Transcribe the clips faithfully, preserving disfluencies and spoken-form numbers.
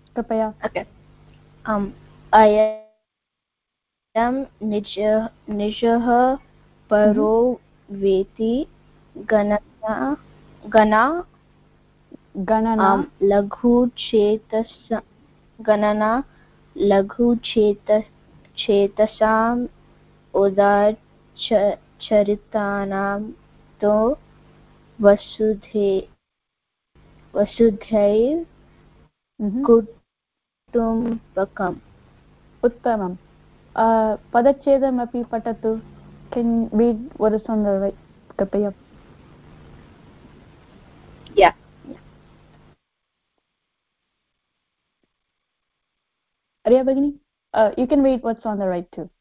कृपया Okay. Um, I am nijah nijah paro veti ganana gana गणना um laghu chetas ganana laghu chetas chetasam उदा च चरितानां तो वसुधे वसुधैव कुटुम्बकम् उत्तमम् पदच्छेदमपि पठतु can read what is on the right कृपया yeah Arya Bagini uh, you can read what's on the right too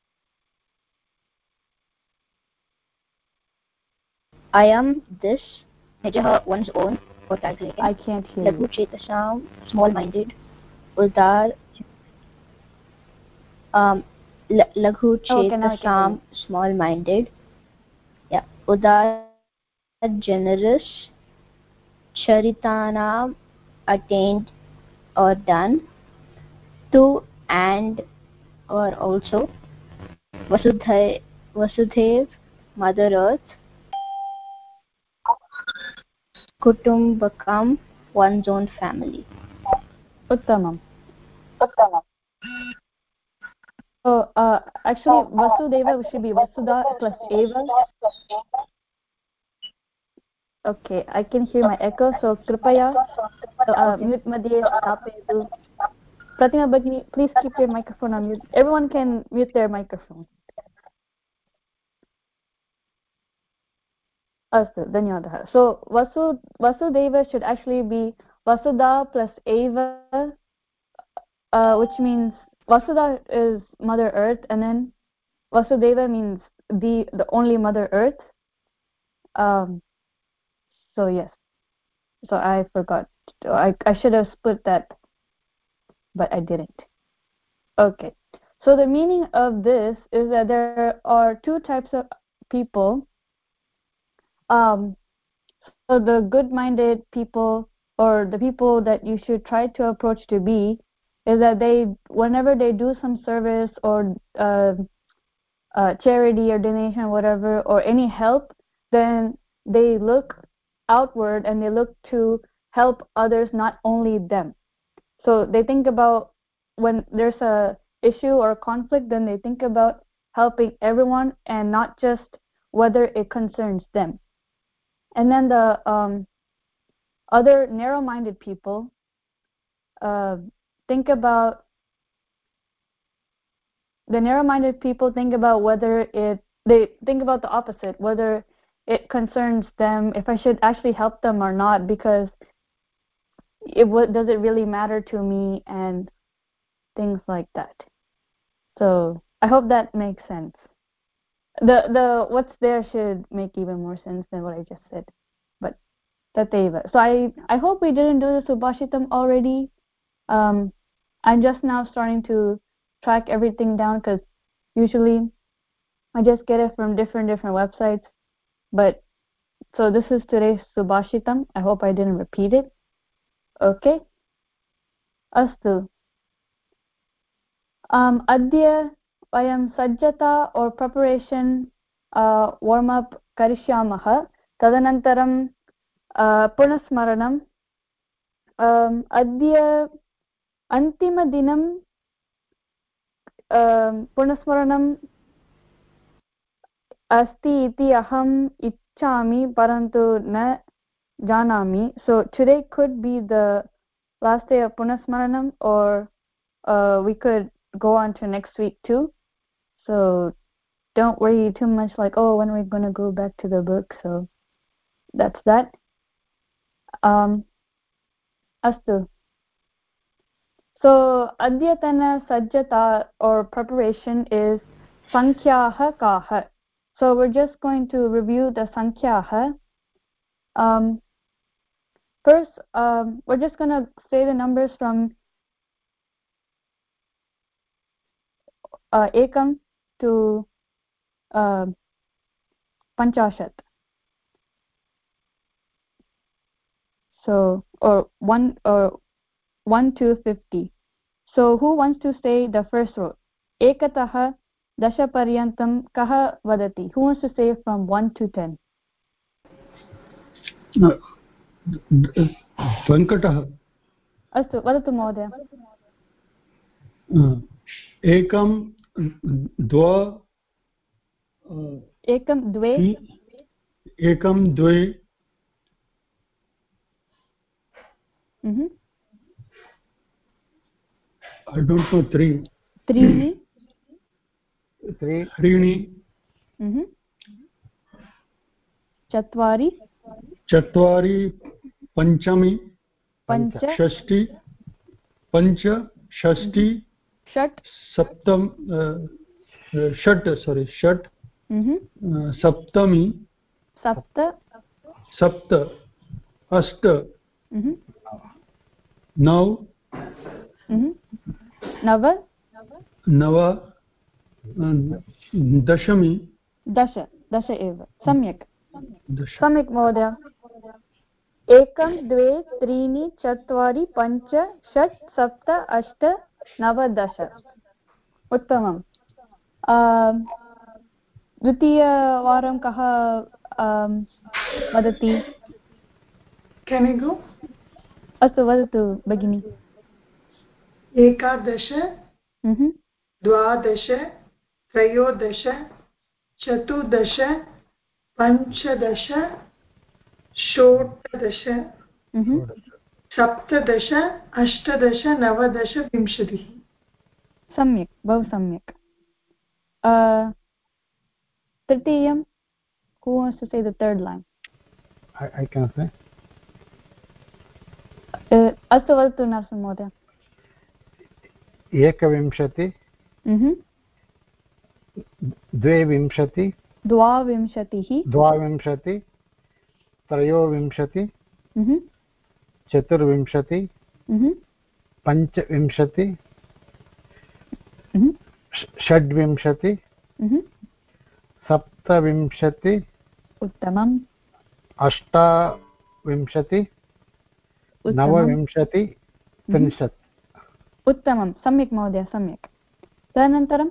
I am this Nijah one's own or title I can't hear Laghu you Chetasam small minded Udar um Laghu oh, okay now I can hear you Chetasam small minded yeah Udar generous Charitanam attained or done to and or also Vasudhaiv Vasudhaiv Mother Earth Kutumbakam one's own family. उत्तमम् so uh, actually Vasudeva should be Vasudha plus Eva okay I can hear my echo so कृपया uh, mute मध्ये स्थापयतु Pratima Bagini please keep your microphone on mute everyone can mute their microphone अस्तु धन्यवादः so Vasu Vasudeva should actually be Vasudha plus Eva uh, which means Vasudha is Mother Earth and then Vasudeva means the the only Mother Earth um so yes so I forgot I, I should have split that but I didn't okay so the meaning of this is that there are two types of people um so the good-minded people or the people that you should try to approach to be is that they whenever they do some service or uh, uh, charity or donation whatever or any help then they look outward and they look to help others not only them so they think about when there's a issue or a conflict then they think about helping everyone and not just whether it concerns them and then the um, other narrow-minded people uh, think about the narrow-minded people think about whether it they think about the opposite whether it concerns them if I should actually help them or not because it what does it really matter to me and things like that so I hope that makes sense the the what's there should make even more sense than what I just said but tateva so I I hope we didn't do the subhashitam already um I'm just now starting to track everything down because usually I just get it from different different websites but so this is today's subhashitam I hope I didn't repeat it okay astu um adya vayam sajjata or preparation uh, warm up karishyamah tadanantaram uh, punasmaranam um adya antimadinam um, punasmaranam अस्ति इति अहम् इच्छामि परन्तु न जानामि so today could be the last day of punasmaranam or uh, we could go on to next week too so don't worry too much like oh when are we going to go back to the book so that's that um astu so adyatana sajjata or preparation is sankhyaah kaah so we're just going to review the sankhyaah um first um we're just going to say the numbers from uh, ekam to uh, panchashat so or one or one to fifty. So who wants to say the first row? Ekatah dasha paryantam kah vadati. Who wants to say from one to ten? Venkatah. अस्तु वदतु महोदय. एकं द्वे एकं द्वे एकं द्वे Mhm. I don't know three त्रीणि three त्रीणि Mhm. चत्वारि चत्वारि पञ्चमी पञ्च षष्टि पञ्च षष्टि षट् सप्तम षट् sorry षट् सप्तमी सप्त सप्त अष्ट नव नव नव दशमी दश दश एव सम्यक् सम्यक् महोदय. एकं द्वे त्रीणि चत्वारि पञ्च षट् सप्त अष्ट नव दश. उत्तमम्. द्वितीयवारं कः वदति? Can I go? अस्तु वदतु भगिनि. एकादश द्वादश त्रयोदश चतुर्दश पञ्चदश षोडश सप्तदश अष्टादश नवदश विंशतिः. सम्यक् बहु सम्यक्. तृतीयं who wants to say the third line? I, I can say. अस्तु वदतु नरसिंह महोदय. एकविंशति द्वाविंशति द्वाविंशतिः द्वाविंशति त्रयोविंशति चतुर्विंशति पञ्चविंशति षड्विंशति सप्तविंशति उत्तमम् अष्टाविंशति नवविंशति त्रिंशत्. उत्तमं सम्यक् महोदय सम्यक्. तदनन्तरं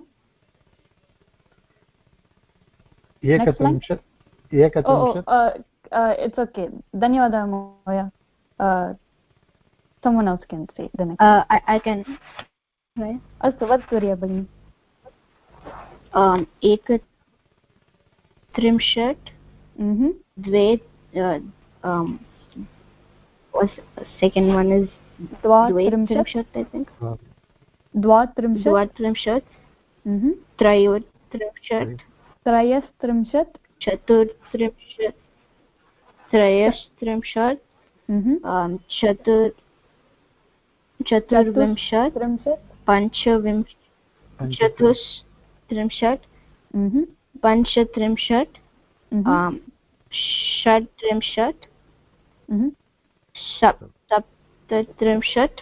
एकत्रिंशत् एकत्रिंशत् इट्स् ओके. धन्यवादः महोदय. someone else can say the next. uh, I, I can right? अस्तु वदतु रिया भगिनि. um एकत्रिंशत् द्वे um was second one is द्वात्रिंशत् I think द्वात्रिंशत् द्वात्रिंशत् त्रयोत्रिंशत् त्रयस्त्रिंशत् चतुर्त्रिंशत् त्रयस्त्रिंशत् चतुर् चतुर्विंशत् पञ्चविंशत् चतुस्त्रिंशत् पञ्चत्रिंशत् षड्त्रिंशत् सप्तत्रिंशत्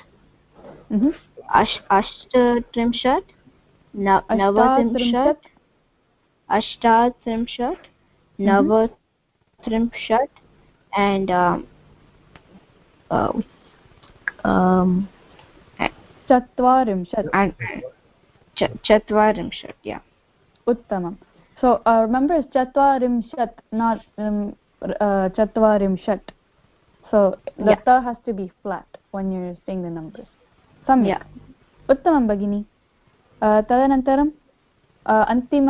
अष्टत्रिंशत् नवत्रिंशत् अष्टात्रिंशत् नवत्रिंशत् and um, uh, um, चत्वारिंशत् and चत्वारिंशत्. Yeah. उत्तमं. So uh, remember it's चत्वारिंशत् not um, uh, चत्वारिंशत्. So the yeah. ta has to be flat when you're saying the numbers. सम्यक्. Yeah. उत्तमं भगिनि. uh, तदनन्तरं uh, अन्तिम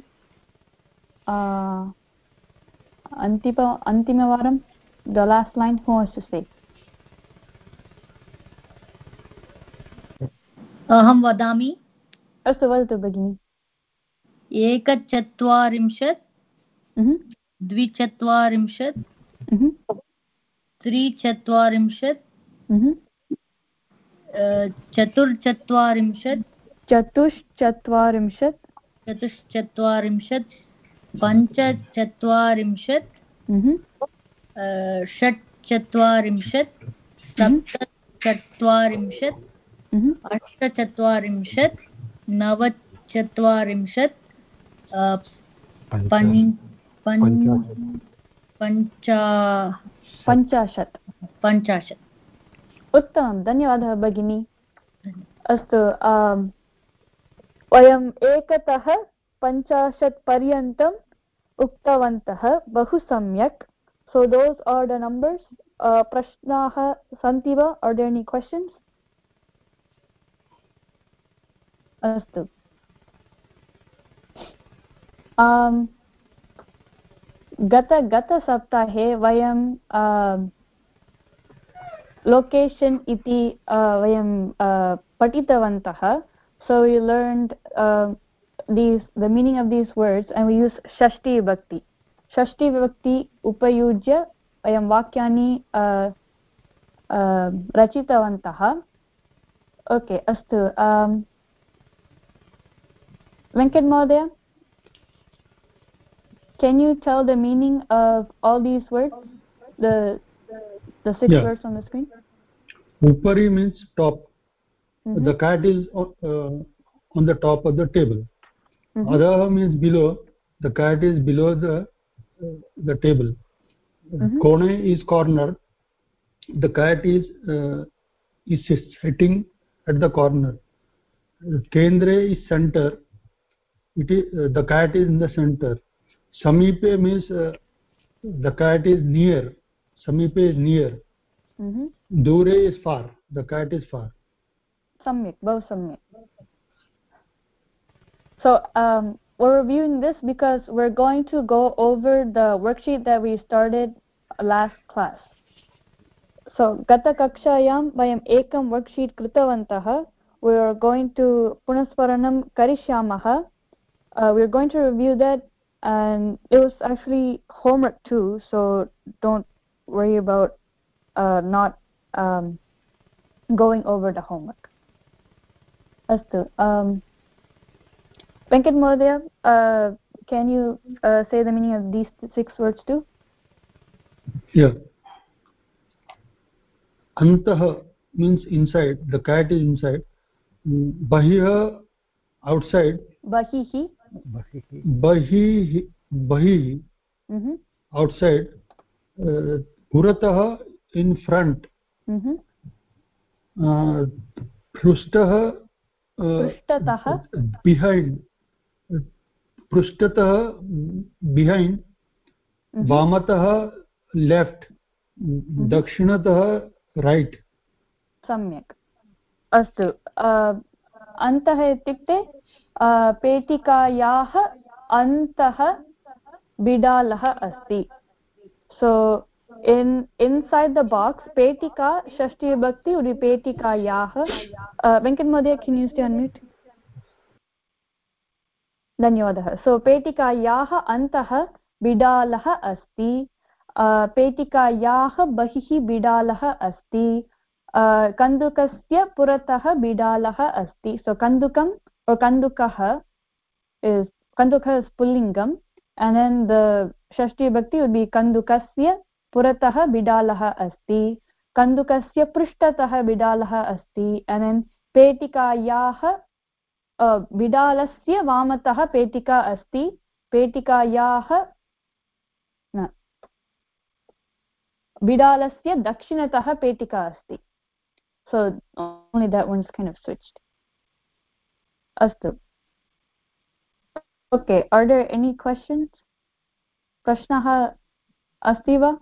uh, अन्तिम अन्तिमवारं the last line who wants to say? अहं वदामि. अस्तु वदतु भगिनि. एकचत्वारिंशत् द्विचत्वारिंशत् त्रिचत्वारिंशत् चतुर्चत्वारिंशत् चतुश्चत्वारिंशत् चतुश्चत्वारिंशत् पञ्चचत्वारिंशत् षट्चत्वारिंशत् सप्तचत्वारिंशत् अष्टचत्वारिंशत् नवचत्वारिंशत् पञ्चाशत् पञ्चाशत्. उत्तमं धन्यवादः भगिनी अस्तु वयम् एकतः पञ्चाशत् पर्यन्तम् उक्तवन्तः बहु सम्यक् so those are the numbers प्रश्नाः सन्ति वा are there any questions अस्तु गत गतसप्ताहे वयं लोकेशन् इति वयं पठितवन्तः so we learned uh, these the meaning of these words and we use shashti vibhakti shashti vibhakti upayujya vayam vakyani uh, uh, rachitavantah okay astu um, Venkat Mahodaya, can you tell the meaning of all these words the the six yeah. words on the screen? Upari means top. Mm-hmm. The cat is on, uh, on the top of the table. Mm-hmm. Adha means below. The cat is below the uh, the table. Mm-hmm. Kone is corner. The cat is uh, is sitting at the corner. Kendre is center. It is uh, the cat is in the center. Samipe means uh, the cat is near. Samipe is near. Mm-hmm. Dure is far. The cat is far. Samyak, both samyak. So um, we're reviewing this because we're going to go over the worksheet that we started last class. So gata kakshayam vayam ekam worksheet kritavantah. We are going to punasparanam karishyamah. Uh, we're going to review that, and it was actually homework too. So don't worry about uh, not um, going over the homework. Astu. Um, Venkat Mahodaya, uh, can you uh, say the meaning of these six words too? Yeah. Antah means inside. The cat is inside. Bahiha outside. Bahihi. Bahihi. Bahihi. Mm-hmm. Outside. Uh, Puratah in front. Mm-hmm. Uh, Prushtah. Uh, behind. Prushtataha behind. Mm-hmm. Vamataha left. Mm-hmm. Dakshinataha right. Samyak. Astu. Uh, Antah ityukte uh, petikayaah antah bidalah asti. So in inside the box petika shashti vibhakti would be petikayaah. Uh, Venkat Mahodaya, can you stay on mute? धन्यवादः सो पेटिकायाः अन्तः बिडालः अस्ति पेटिकायाः बहिः बिडालः अस्ति कन्दुकस्य पुरतः बिडालः अस्ति सो कन्दुकं or कन्दुकः is कन्दुकः is पुल्लिङ्गं and then the Shashthi vibhakti would be कन्दुकस्य पुरतः बिडालः अस्ति कन्दुकस्य पृष्ठतः बिडालः अस्ति and then पेटिकायाः बिडालस्य वामतः पेटिका अस्ति पेटिकायाः न बिडालस्य दक्षिणतः पेटिका अस्ति so only that one's kind of switched astu okay are there any questions prashnah asti va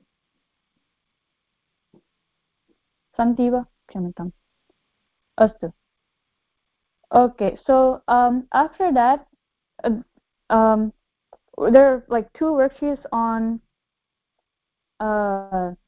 santi va kshamyatam astu okay so um after that uh, um there are like two worksheets on uh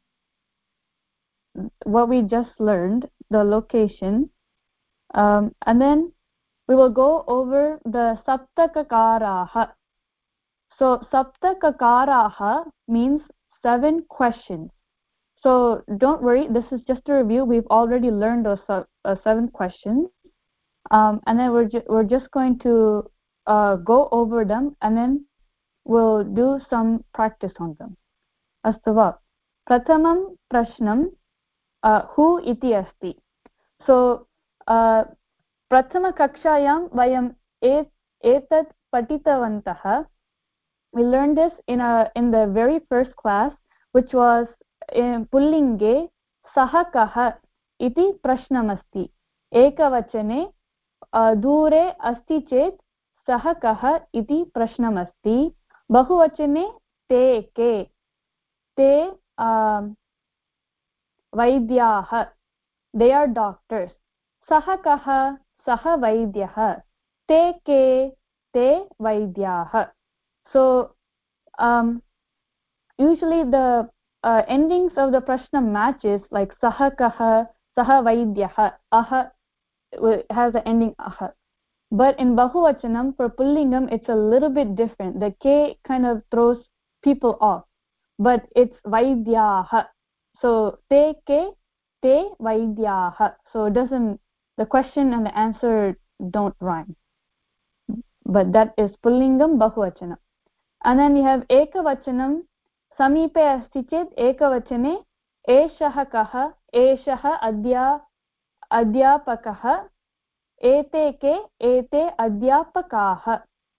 what we just learned the location um and then we will go over the saptakakaraha so saptakakaraha means seven questions so don't worry this is just a review we've already learned those uh, seven questions Um, and then we're, ju we're just going to uh, go over them and then we'll do some practice on them. Astu va. Prathamam prashnam uh, who iti asti. So, uh, prathama kakshayam vayam et, etat patitavantah. We learned this in, a, in the very first class, which was in Pullinge Sahakaha. इति प्रश्नमस्ति एकवचने दूरे अस्ति चेत् सः कः इति प्रश्नमस्ति बहुवचने ते के ते वैद्याः they are doctors सः कः सः वैद्यः ते के ते वैद्याः so um, usually the uh, endings of the prashna matches like sah kah sah vaidyah ah has the ending ah but in bahuvachanam for pullingam it's a little bit different the k kind of throws people off but it's vaidyah so te ke te vaidyah so it doesn't the question and the answer don't rhyme but that is pullingam bahuvachanam and then you have ekavachanam समीपे अस्ति चेत् एकवचने एषः कः एषः अद्या अध्यापकः एते के एते अध्यापकाः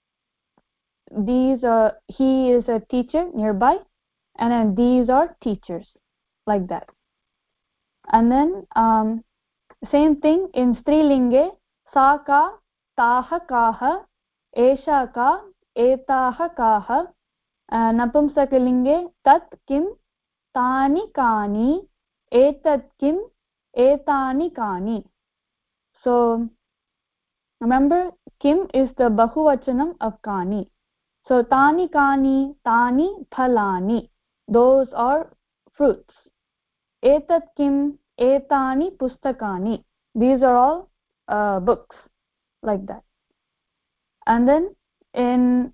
these are he is a teacher nearby and then these are teachers like that and then um, same thing in strilinge sa ka taah kaah esha ka etaah kaah नपुंसकलिङ्गे तत् किं तानि कानि एतत् किम् एतानि कानि so remember kim is the bahuvachanam of kani so tani kani tani phalani those are fruits etat kim etani pustakani these are all uh, books like that and then in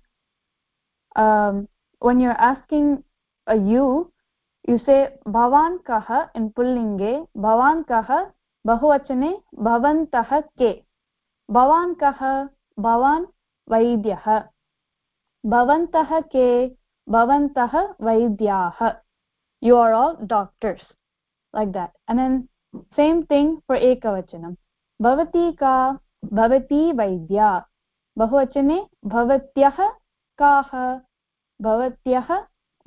um, when you're asking a you you say bhavan kah in pullinge bhavan kah bahuvachane bhavantah ke bhavan kah bhavan vaidyah bhavantah ke bhavantah vaidyah you are all doctors like that and then same thing for ekavachanam bhavati ka bhavati vaidya bahuvachane bhavatyah kaah bhavatyah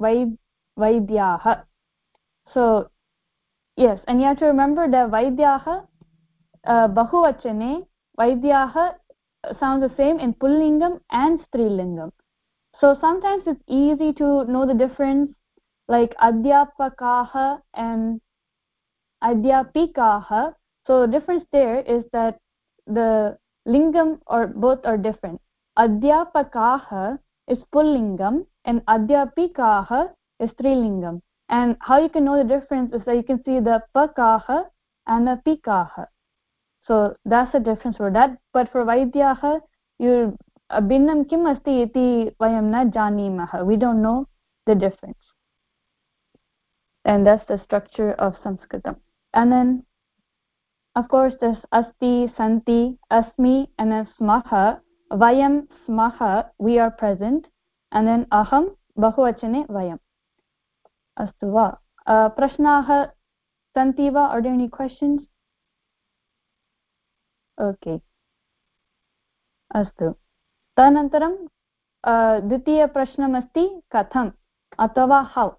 vaidyaah so yes and you have to remember that vaidyaah uh, bahuvachane vaidyaah sounds the same in pullingam and strilingam so sometimes it's easy to know the difference like adhyapakaah and adhyapikaah so the difference there is that the lingam or both are different adhyapakaah is pullingam and adhyapikaah is strilingam and how you can know the difference is that you can see the pakaah and the pikaah so that's the difference for that but for vaidyaah you bhinnam kim asti iti vayam na janimah we don't know the difference and that's the structure of sanskritam and then of course there's asti santi asmi and then smaha vayam smaha we are present and then aham bahuvachane vayam astu va uh, prashnaah santi va are there any questions okay astu तदनन्तरं द्वितीय प्रश्नमस्ति कथम् अथवा how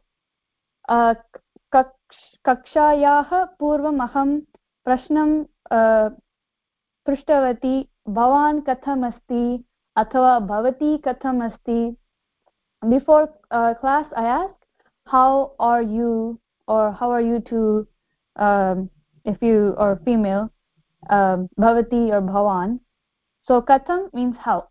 कक्षायाः पूर्वम् अहं प्रश्नं पृष्टवती भवान् कथम् अस्ति अथवा भवती कथम् अस्ति before uh, class I asked how are you or how are you to um, if you are female um, bhavati or bhavan so katham means how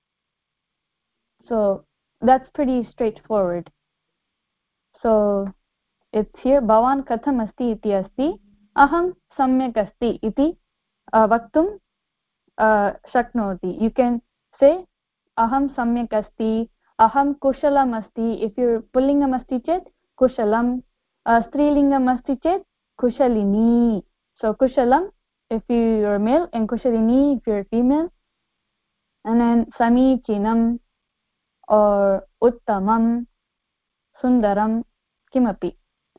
so that's pretty straightforward so it's here bhavan katham asti iti asti aham samyak asti iti uh, vaktum uh, shaknoti you can say aham samyak asti aham kushalam asti if you're pullingam asti chet kushalam uh, strilingam asti chet kushalini so kushalam if you're male and kushalini if you're female and then samichinam or uttamam sundaram kimapi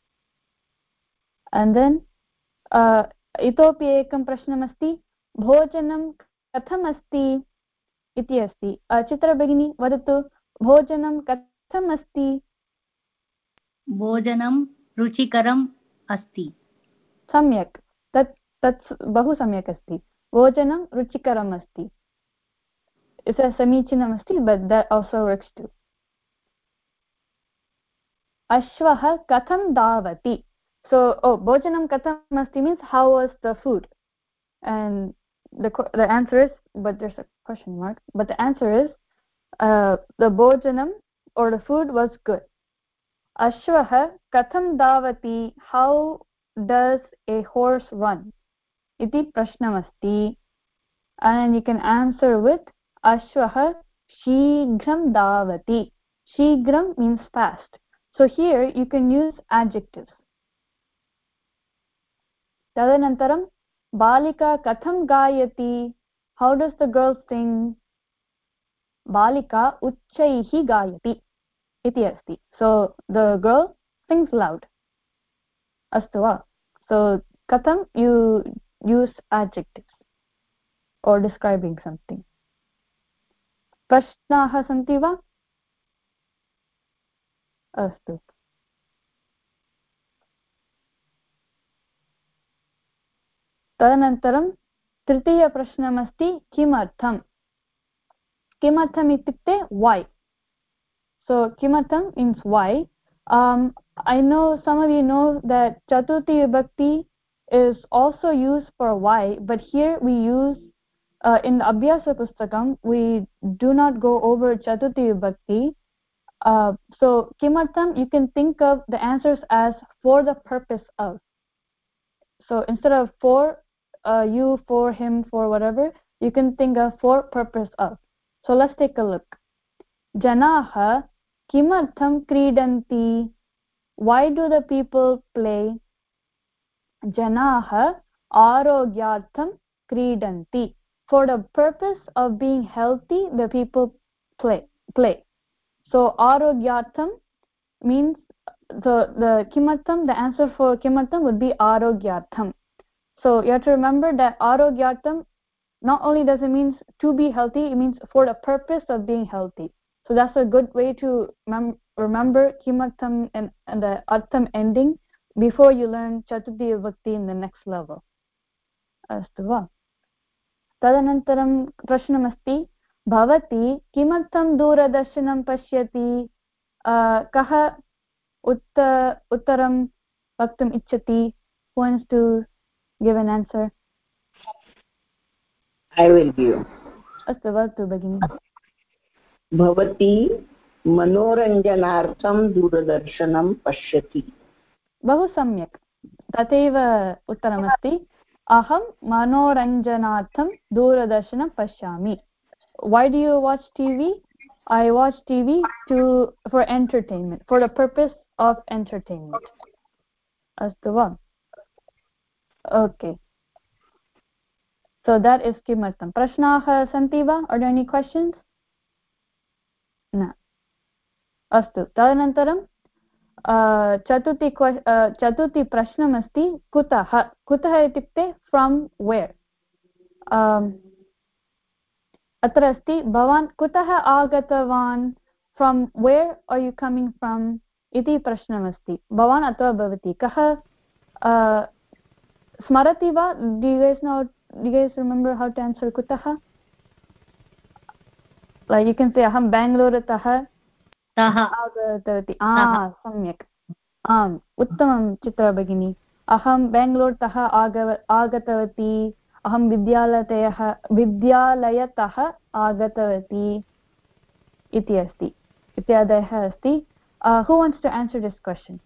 and then uh, itopi ekam prashnam asti bhojanam katham asti iti asti chitra bagini vadatu bhojanam katham asti भोजनं रुचिकरम् अस्ति सम्यक् तत् तत् बहु सम्यक् अस्ति भोजनं रुचिकरम् अस्ति समीचीनम् अस्ति but that also works too अश्वः कथं धावति so oh bhojanam katham asti means how was the food and the the answer is but there's a question mark but the answer is uh, the bhojanam or the food was good ashwah katham davati how does a horse run iti prashnam asti and you can answer with ashwah shighram davati shighram means fast so here you can use adjectives tadanantaram balika katham gayati how does the girl sing balika uchchaihi gayati iti asti so the girl sings loud astu va so katham you use adjectives or describing something prashnaah santi va astu तदनन्तरं तृतीयप्रश्नमस्ति किमर्थं किमर्थम् इत्युक्ते why so kimartham means why um I know some of you know that chaturthi vibhakti is also used for why but here we use uh, in the abhyasa pustakam we do not go over chaturthi vibhakti uh, so kimartham you can think of the answers as for the purpose of so instead of for uh, you for him for whatever you can think of for purpose of so let's take a look janaah kimartham kridanti why do the people play janaah arogyartham kridanti for the purpose of being healthy the people play play so arogyartham means the the kimartham the answer for kimartham would be arogyartham so you have to remember that arogyartham not only does it mean to be healthy it means for the purpose of being healthy so that's a good way to mem- remember kimartham and, and the artham ending before you learn chaturthi vibhakti in the next level astu va tadanantaram prashnamasti bhavati kimartham दूरदर्शनं पश्यति कः उत्त उत्तरं वक्तुम् इच्छति who wants to give an answer I will give अस्तु वदतु भगिनि भवती मनोरञ्जनार्थं दूरदर्शनं पश्यति बहु सम्यक् तथैव उत्तरमस्ति अहं मनोरञ्जनार्थं दूरदर्शनं पश्यामि why do you watch T V I watch T V to for entertainment for the purpose of entertainment अस्तु वा okay so that is kimartham prashnaah santi va are there any questions न अस्तु तदनन्तरं चतुर्थी चतुर्थी प्रश्नमस्ति कुतः कुतः इत्युक्ते फ्रम् वेर् अत्र अस्ति भवान् कुतः आगतवान् from where are you coming from इति प्रश्नमस्ति भवान् अथवा भवती कः स्मरति वा do you guys know do you guys remember how to answer kutah like you can say aham bangalore-tah आगतवती आ सम्यक् आम् उत्तमं चित्रा भगिनी अहं बेङ्गलूर्तः आगव आगतवती अहं विद्यालयतः विद्यालयतः आगतवती इति अस्ति इत्यादयः अस्ति who wants to answer this question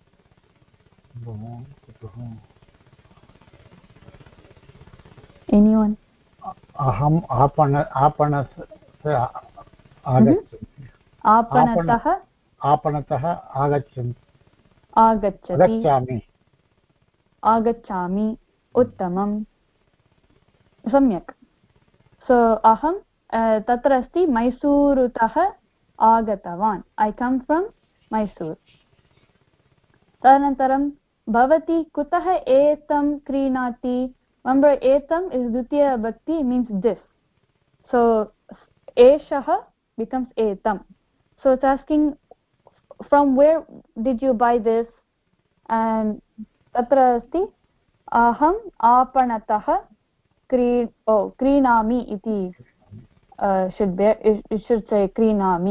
anyone अहम् आपण आपणस्य आगच्छामि आपणतः आपणतः आगच्छन् आगच्छति गच्छामि आगच्छामि उत्तमं सम्यक् सो अहं तत्र अस्ति मैसूरुतः आगतवान् ऐ कम् फ्रम् मैसूर् तदनन्तरं भवती कुतः एतं क्रीणाति remember etam is dvitiya bhakti means this so eshah becomes etam so it's asking from where did you buy this and tatra asti aham aapanatah क्री ओ क्रीणामि इति should be it, it should say क्रीणामि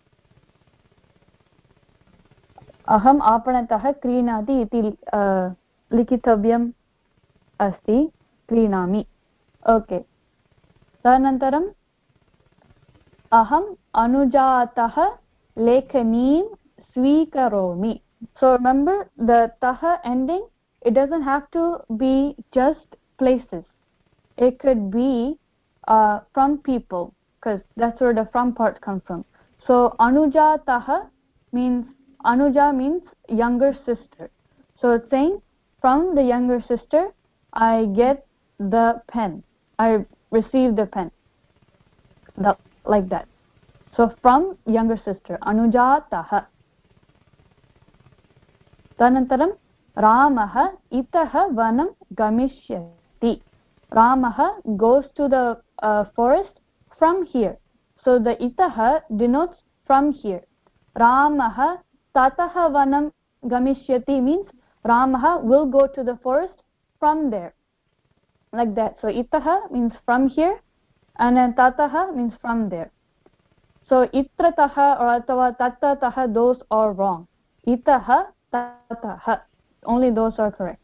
अहम् आपणतः क्रीणाति इति लिखितव्यम् अस्ति क्रीणामि okay तदनन्तरम् अहम् अनुजातः लेखनीं स्वीकरोमि so remember the tah ending it doesn't have to be just places it could be uh, from people because that's where the from part comes from so anujatah means anuja means younger sister so it's saying from the younger sister I get the pen I receive the pen the, like that so from younger sister anujatah tanantaram ramah itah vanam gamishyati Ramah goes to the uh, forest from here. So the itah denotes from here. Ramah tatah vanam gamishyati means Ramah will go to the forest from there. Like that. So itah means from here and then tatah means from there. So itratah or atava tattatah those are wrong. Itah tatah only those are correct.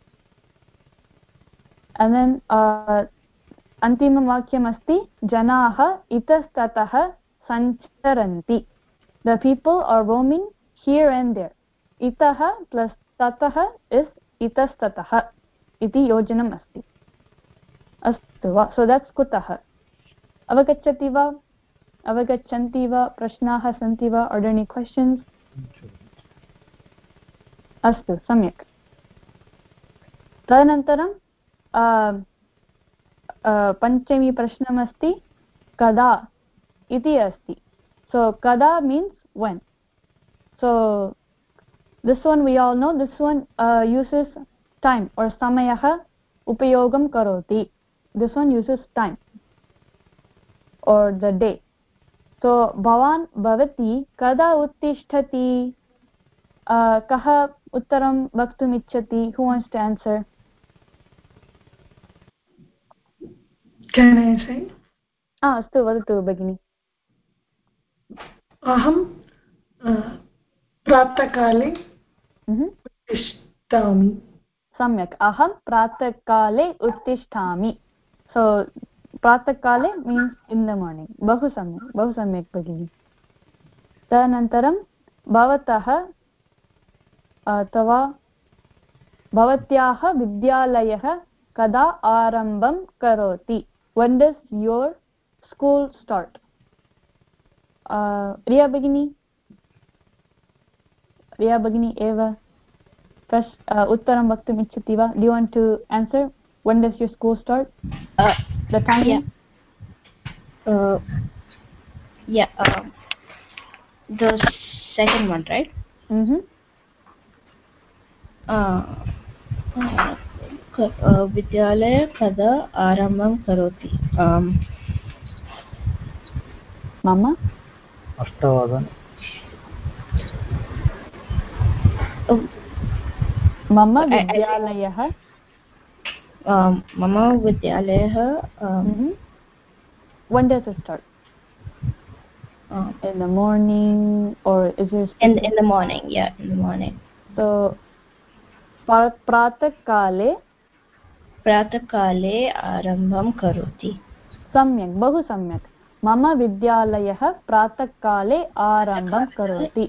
And then uh, अन्तिमं वाक्यम् अस्ति जनाः इतस्ततः सञ्चरन्ति the people are roaming here and there itah plus tatah is itastatah इति योजनम् अस्ति अस्तु वा so that's kutah अवगच्छति वा अवगच्छन्ति वा प्रश्नाः सन्ति वा are there any questions अस्तु सम्यक् तदनन्तरं पञ्चमी प्रश्नमस्ति कदा इति अस्ति so kada means when so this one we all know this one uh, uses time or samayah upayogam karoti this one uses time or the day so bhavan bhavati kada uttishtati uh, kah uttaram vaktum ichchati who wants to answer Can I say? Ah, astu vadatu bagini. Aham prattakale uttishtami. Samyak. Aham prattakale uttishtami. So prattakale means in the morning. Bahu samyak. Bahu samyak bagini. Tanantaram bhavatah अथवा भवत्याः विद्यालयः कदा आरम्भं करोति when does your school start uh, Riya Bagini Riya Bagini eva prash uh, uttaram vaktum ichchati va do you want to answer when does your school start uh, the time yeah uh, yeah uh, the second one right mhm uh, विद्यालय कदा आरम्भं करोति मम अष्टवादने मम विद्यालयः मम विद्यालयः when does it start uh, in the morning or is it in in the morning yeah in the morning so प्रातःकाले प्रातःकाले आरम्भं करोति सम्यक् बहु सम्यक् मम विद्यालयः प्रातःकाले आरम्भं करोति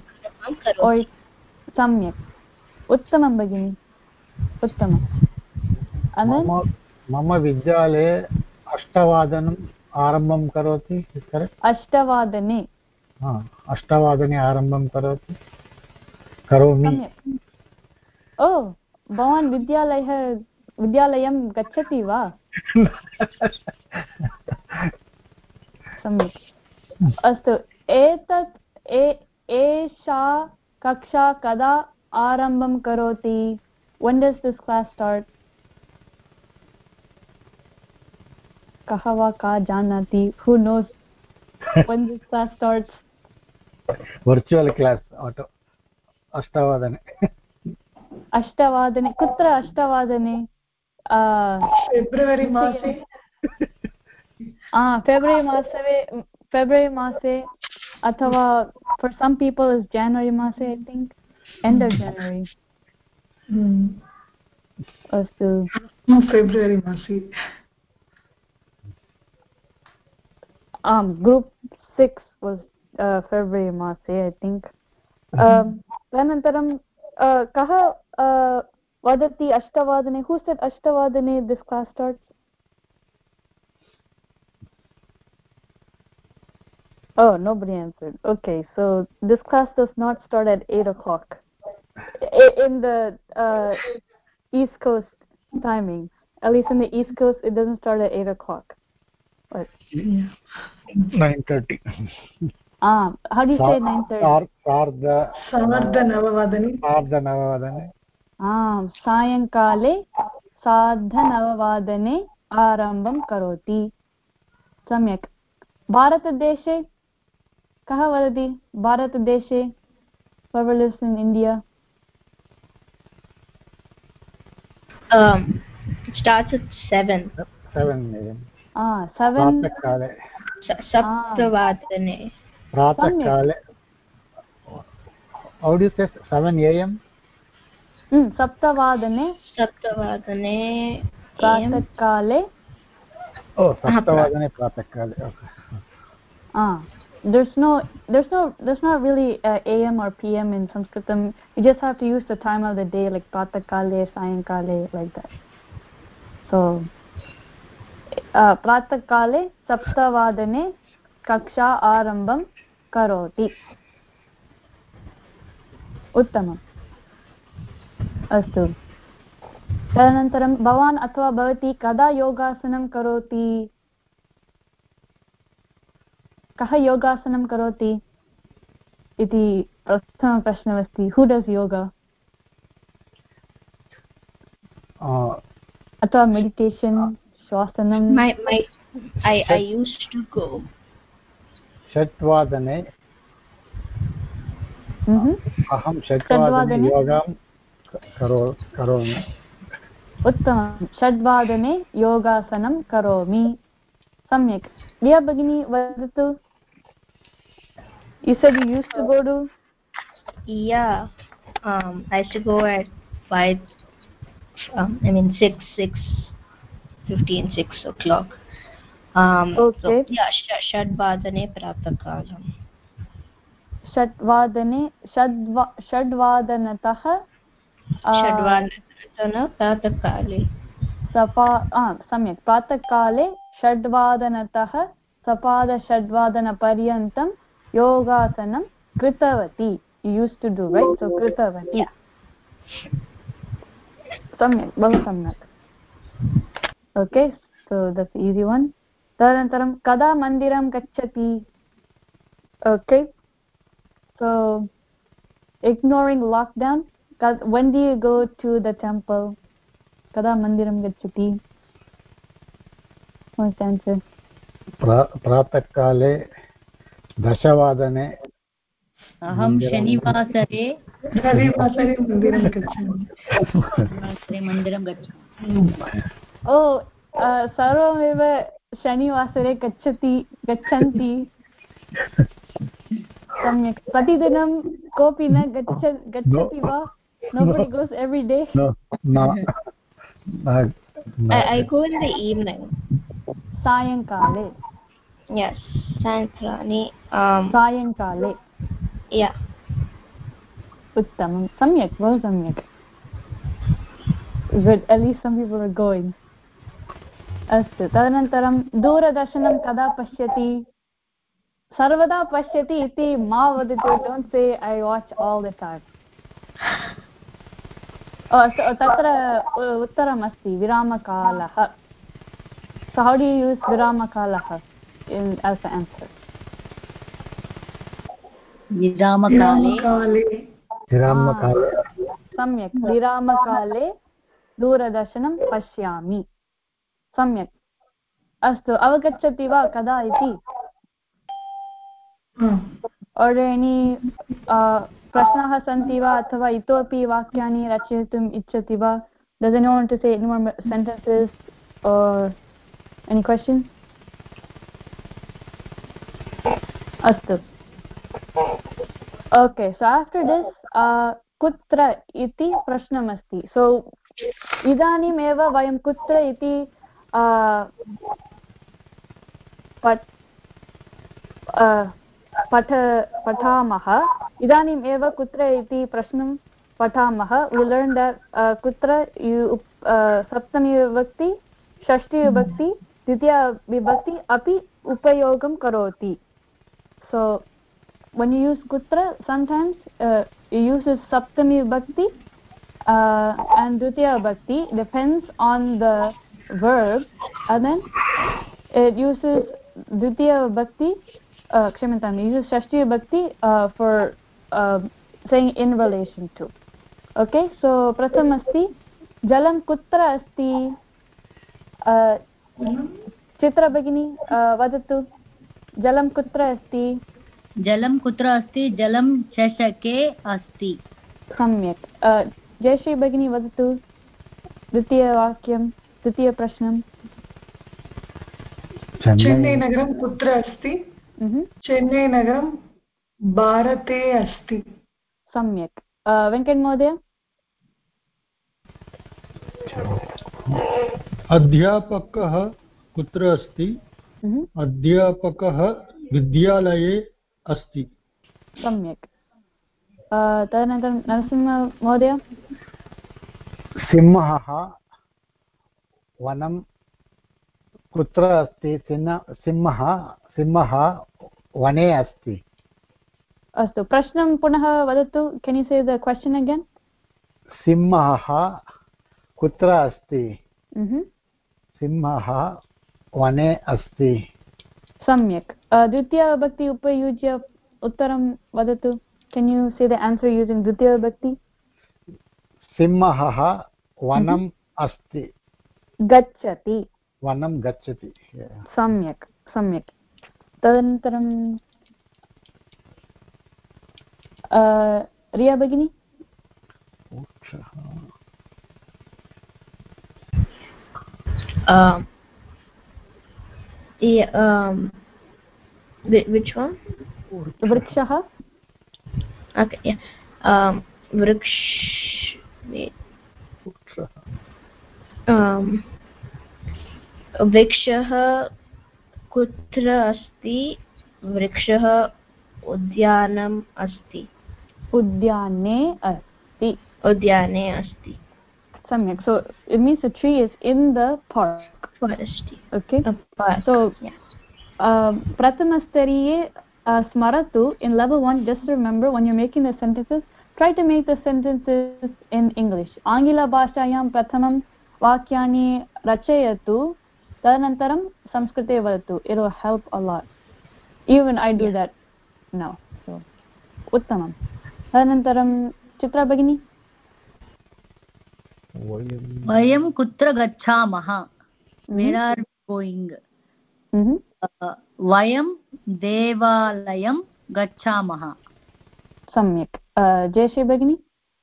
सम्यक् उत्तमं भगिनि उत्तमम् मम विद्यालये अष्टवादनम् आरम्भं करोति अष्टवादने अष्टवादने आरम्भं करोति करोमि ओ भवान् विद्यालयः विद्यालयं गच्छति वा सम्यक् अस्तु एतत् एषा कक्षा कदा आरम्भं करोति when does this class start कः वा का जानाति who knows when this class starts virtual class auto अष्टवादने अष्टवादने कुत्र अष्टवादने फेब्रवरी मासे फेब्रवरी मासे फेब्रवरी मासे अथवा for some people is January मासे I think end of January. अस्तु फेब्रवरी मासे um group six was uh, February मासे I think. तदनन्तरं कः वदति अष्टवादने? Who said अष्टवादने this class starts? Oh, nobody answered. Okay, so this class does not start at eight o'clock in the uh, East Coast timing. At least in the East Coast, it doesn't start at eight o'clock. What? nine thirty. Ah, how do you say nine thirty? Sardha Navavadane. Sardha Navavadane. Ah, सायङ्काले सार्धनववादने आरम्भं करोति. सम्यक्. भारतदेशे कः वदति? भारतदेशे whoever lives in India. Um, it starts at seven. seven a m. Ah, seven. प्रातःकाले. सप्तवादने. प्रातःकाले. How do you say seven a m? Hmm, सप्तवादने. सप्तवादने. प्रातःकाले. Oh, सप्तवादने प्रातःकाले. Okay. Ah, there's no, there's no, there's not really uh, A M or P M in Sanskritam. You just have to use the time of the day, like pratakale, sayankale, like that. So, uh, pratakale saptavadane kaksha arambam karoti. Uttamam. Astu. तदनन्तरं भवान् अथवा भवती कदा योगासनं करोति? कः योगासनं करोति इति प्रथमप्रश्नमस्ति. Who does yoga? Uh, अथवा meditation, श्वासनं. My my I I used to go. षट्वादने अहं षट्वादने योगां करोमि. उत्तमं. षड्वादने योगासनं करोमि. सम्यक्. Diya Bhagini, vadatu. You said you used to go to? Yeah, um, I used to go at five. Um, I mean six, six fifteen, six o'clock. Um, okay. So, yeah, sh shadvadane pratakalam. Shadvadane, shadva, shadvadanatah. Shadvadanatana pratakale. Sapa, ah, samyak. Pratakale, shadvadanatah. Sapada shadvadana paryantam yogasanam kritavati. You used to do, right? So kritavati. Yeah. Samyak, bahu samyak. Okay, so that's the easy one. Tadantaram kada mandiram gacchati. Okay, so ignoring lockdown, when do you go to the temple? Kada mandiram gacchati. What's the answer? प्रातःकाले दशवादने अहं शनिवासरे रविवासरे मन्दिरं गच्छामि. मन्दिरं गच्छामि. Oh, सर्वमेव शनिवासरे गच्छति गच्छन्ति. सम्यक्. प्रतिदिनं कोऽपि न गच्छ गच्छति वा? Nobody goes every day. No, no. no, no. I, I go in the evening. सायङ्काले. Yes, सायङ्काले. Um, सायङ्काले. Yeah. उत्तमं. सम्यक्, बहु सम्यक्. Good. At least some people are going. अस्तु. तदनन्तरं दूरदर्शनं कदा पश्यति? सर्वदा पश्यति इति मा वदतु. Don't say I watch all the time. तत्र उत्तरम् अस्ति विरामकालः. So how do you use viramakalah in as the answer? विरामकाले. विरामकाले. सम्यक्. विरामकाले दूरदर्शनं पश्यामि. सम्यक्. अस्तु. अवगच्छति वा कदा इति? Are there any प्रश्नाः सन्ति वा अथवा इतोपि वाक्यानि रचयितुम् इच्छति वा? Does anyone want to say any more sentences or any questions? Astu. Okay, so after this uh, kutra iti prashnam asti. So idanim eva vayam kutra iti uh, pat uh, पठ पठामः इदानीम् एव कुत्र इति प्रश्नं पठामः. We learned that uh, कुत्र you uh, सप्तमी विभक्ति षष्ठी विभक्ति द्वितीया विभक्ति अपि उपयोगं करोति. So when you use kutra, sometimes uh, you use saptami vibhakti uh, and dvitiya vibhakti, depends on the verb, and then it uses dvitiya vibhakti, uh, kshamantam, it uses shashti vibhakti uh, for uh, saying in relation to. Okay, so pratham asti jalam kutra asti. uh, Chitra Bhagini, uh, vadatu jalam kutra asti. जलं कुत्र अस्ति जलं चषके अस्ति सम्यक्. जयश्री भगिनी वदतु द्वितीयवाक्यं द्वितीयप्रश्नं. चेन्नैनगरं कुत्र अस्ति? चेन्नैनगरं भारते अस्ति. सम्यक्. वेङ्कट महोदय. अध्यापकः कुत्र अस्ति? अध्यापकः विद्यालये अस्ति. सम्यक्. तदनन्तरं नरसिंह महोदय. सिंहः वनं कुत्र अस्ति? सिंहः सिंहः वने अस्ति. अस्तु, प्रश्नं पुनः वदतु. Can you say the question again? सिंहः कुत्र अस्ति? सिंहः वने अस्ति. सम्यक्. द्वितीयविभक्ति उपयुज्य उत्तरं वदतु. Can you say the answer using द्वितीयविभक्ति? सिंहः वनम् अस्ति. गच्छति. वनं गच्छति. सम्यक् सम्यक्. तदनन्तरं रिया भगिनी. Um, yeah, um, which one? Vrikshah. Okay, yeah. Um, Vriksh. Wait. Um, Vrikshah कुत्र अस्ति? वृक्षः उद्यानम् अस्ति. उद्याने अस्ति. उद्याने अस्ति. सम्यक्. So it means the tree is in the park. Forest. Okay. A park. So yeah. uh, pratamastariye uh, smaratu, in level one, just remember when you're making the sentences, try to make the sentences in English. Angila bhashayam prathamam vakyani rachayatu tadanantaram samskrite vadatu. It will help a lot. Even I do yeah. that now. So uttamam. Tadanantaram Chitra Bhagini. वयं कुत्र गच्छामः? Where are we going? वयं देवालयं गच्छामः. सम्यक्. जयश्री भगिनी.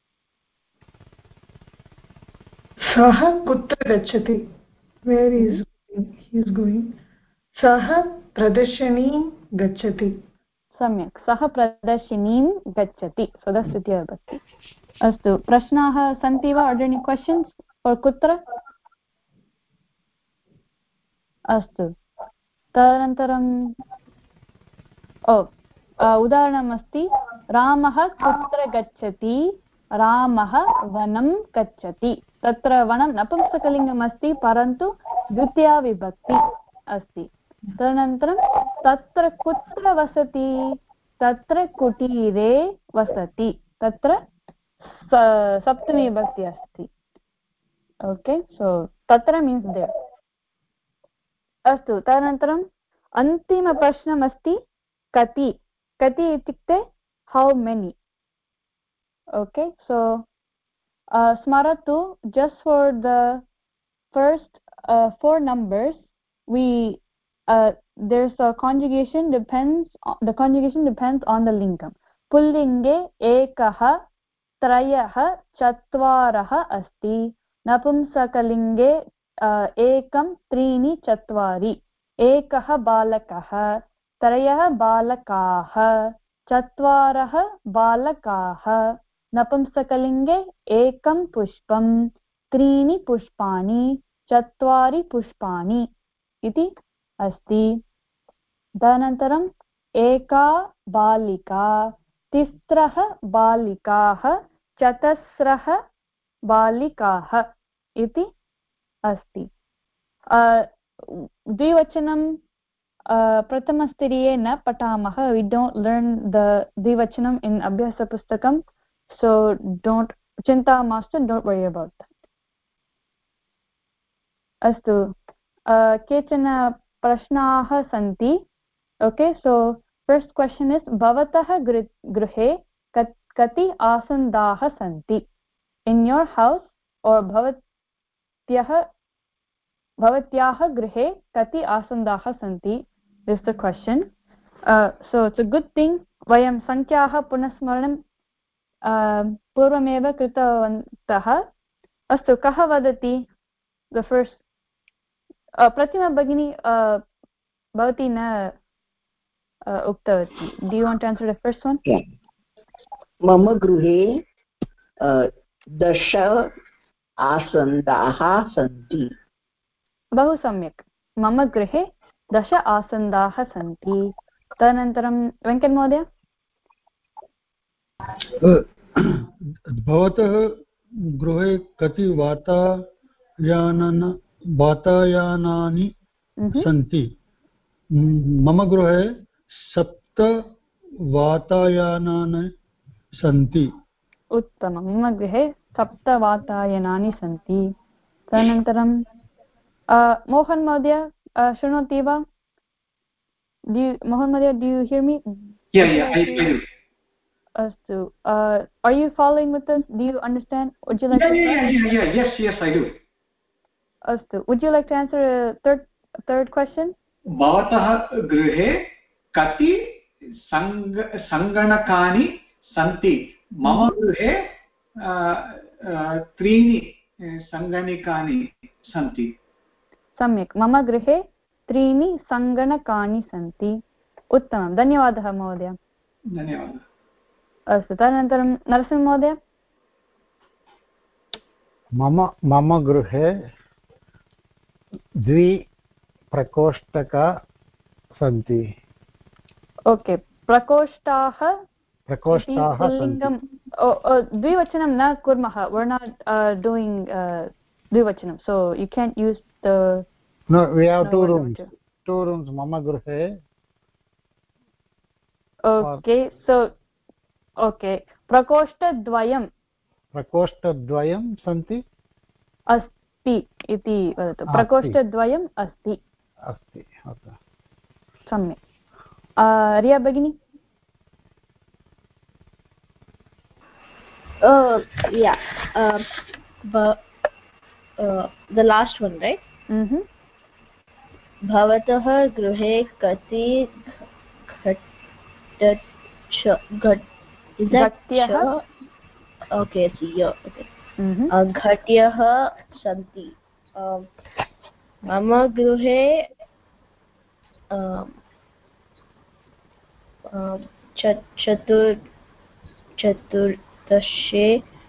सः कुत्र गच्छति? Where is he is going? सः प्रदर्शनीं गच्छति. सम्यक्. सः प्रदर्शनीं गच्छति. So that's द्वितीया विभक्ति. अस्तु, प्रश्नाः सन्ति वा? Are there any questions for कुत्र? अस्तु, तदनन्तरं ओ उदाहरणम् अस्ति. रामः कुत्र गच्छति? रामः वनं गच्छति. तत्र वनं नपुंसकलिङ्गम् अस्ति, परन्तु द्वितीया विभक्ति अस्ति. तदनन्तरं तत्र कुत्र वसति? तत्र कुटीरे वसति. तत्र सप्तमी विभक्ति अस्ति. ओके, सो तत्र मीन्स् देर्. अस्तु, तदनन्तरम् अन्तिमप्रश्नम् अस्ति. कति? कति इत्युक्ते हौ मेनि. ओके, सो स्मरतु, just for the first four numbers we uh, there's a conjugation depends on, the conjugation depends on the lingam. Pullinge ekah trayah chatvarah asti. नपुंसकलिङ्गे एकं त्रीणि चत्वारि एकः बालकः त्रयः बालकाः चत्वारः बालकाः नपुंसकलिङ्गे एकं पुष्पं त्रीणि पुष्पाणि चत्वारि पुष्पाणि इति अस्ति तदनन्तरम् एका बालिका तिस्रः बालिकाः चतस्रः बालिकाः इति अस्ति द्विवचनं प्रथमस्तरीये न पठामः we don't learn the द्विवचनम् in अभ्यासपुस्तकं so don't चिन्ता मास्तु don't worry about that अस्तु केचन प्रश्नाः सन्ति okay so first question is भवतः गृहे कति आसन्दाः सन्ति in your house or भवत्याः भवत्याः गृहे कति आसन्दाः सन्ति this is the question uh, so it's a good thing वयं संख्याः पुनस्मरणं uh, पूर्वमेव कृतवन्तः अस्तु कः वदति the first uh, प्रतिमा भगिनी uh, भवती न uh, उक्तवती do you want to answer the first one yeah. मम गृहे uh, दश आसन्दाः सन्ति बहु सम्यक् मम गृहे दश आसन्दाः सन्ति तदनन्तरं वेङ्कट महोदय भवतः गृहे कति वातायानानि वातायानानि सन्ति मम गृहे सप्त वातायानानि सन्ति उत्तमं मम गृहे सप्त वातायनानि सन्ति तदनन्तरं मोहन महोदय शृणोति वा मोहन महोदय do you hear me yeah yeah I hear you astu uh, are you following with us do you understand would you like yeah, to yeah, yeah yeah yes yes I do astu would you like to answer a third third question भवतः गृहे कति संग संगणकानि सन्ति मम गृहे त्रीणि संगणकानि सन्ति सम्यक् मम गृहे त्रीणि सङ्गणकानि सन्ति उत्तमं धन्यवादः महोदय धन्यवादः अस्तु तदनन्तरं नरसिंह महोदय मम मम गृहे द्वि प्रकोष्ठका सन्ति ओके प्रकोष्ठाः प्रकोष्ठाः पुल्लिङ्गं द्विवचनं न कुर्मः we're not uh, doing uh, द्विवचनं so you can't use the no we have no, two rooms two rooms mama grihe okay so okay प्रकोष्ठद्वयं प्रकोष्ठद्वयं सन्ति अस्ति इति वदतु प्रकोष्ठद्वयम् अस्ति अस्ति सम्यक् रिया भगिनी uh yeah uh, but uh, the last one right mhm bhavatah gruhe kati ghat ghat is that ghatyah okay see yeah okay mhm uh, ghatyah santi um mama gruhe um um chatur chatur दशे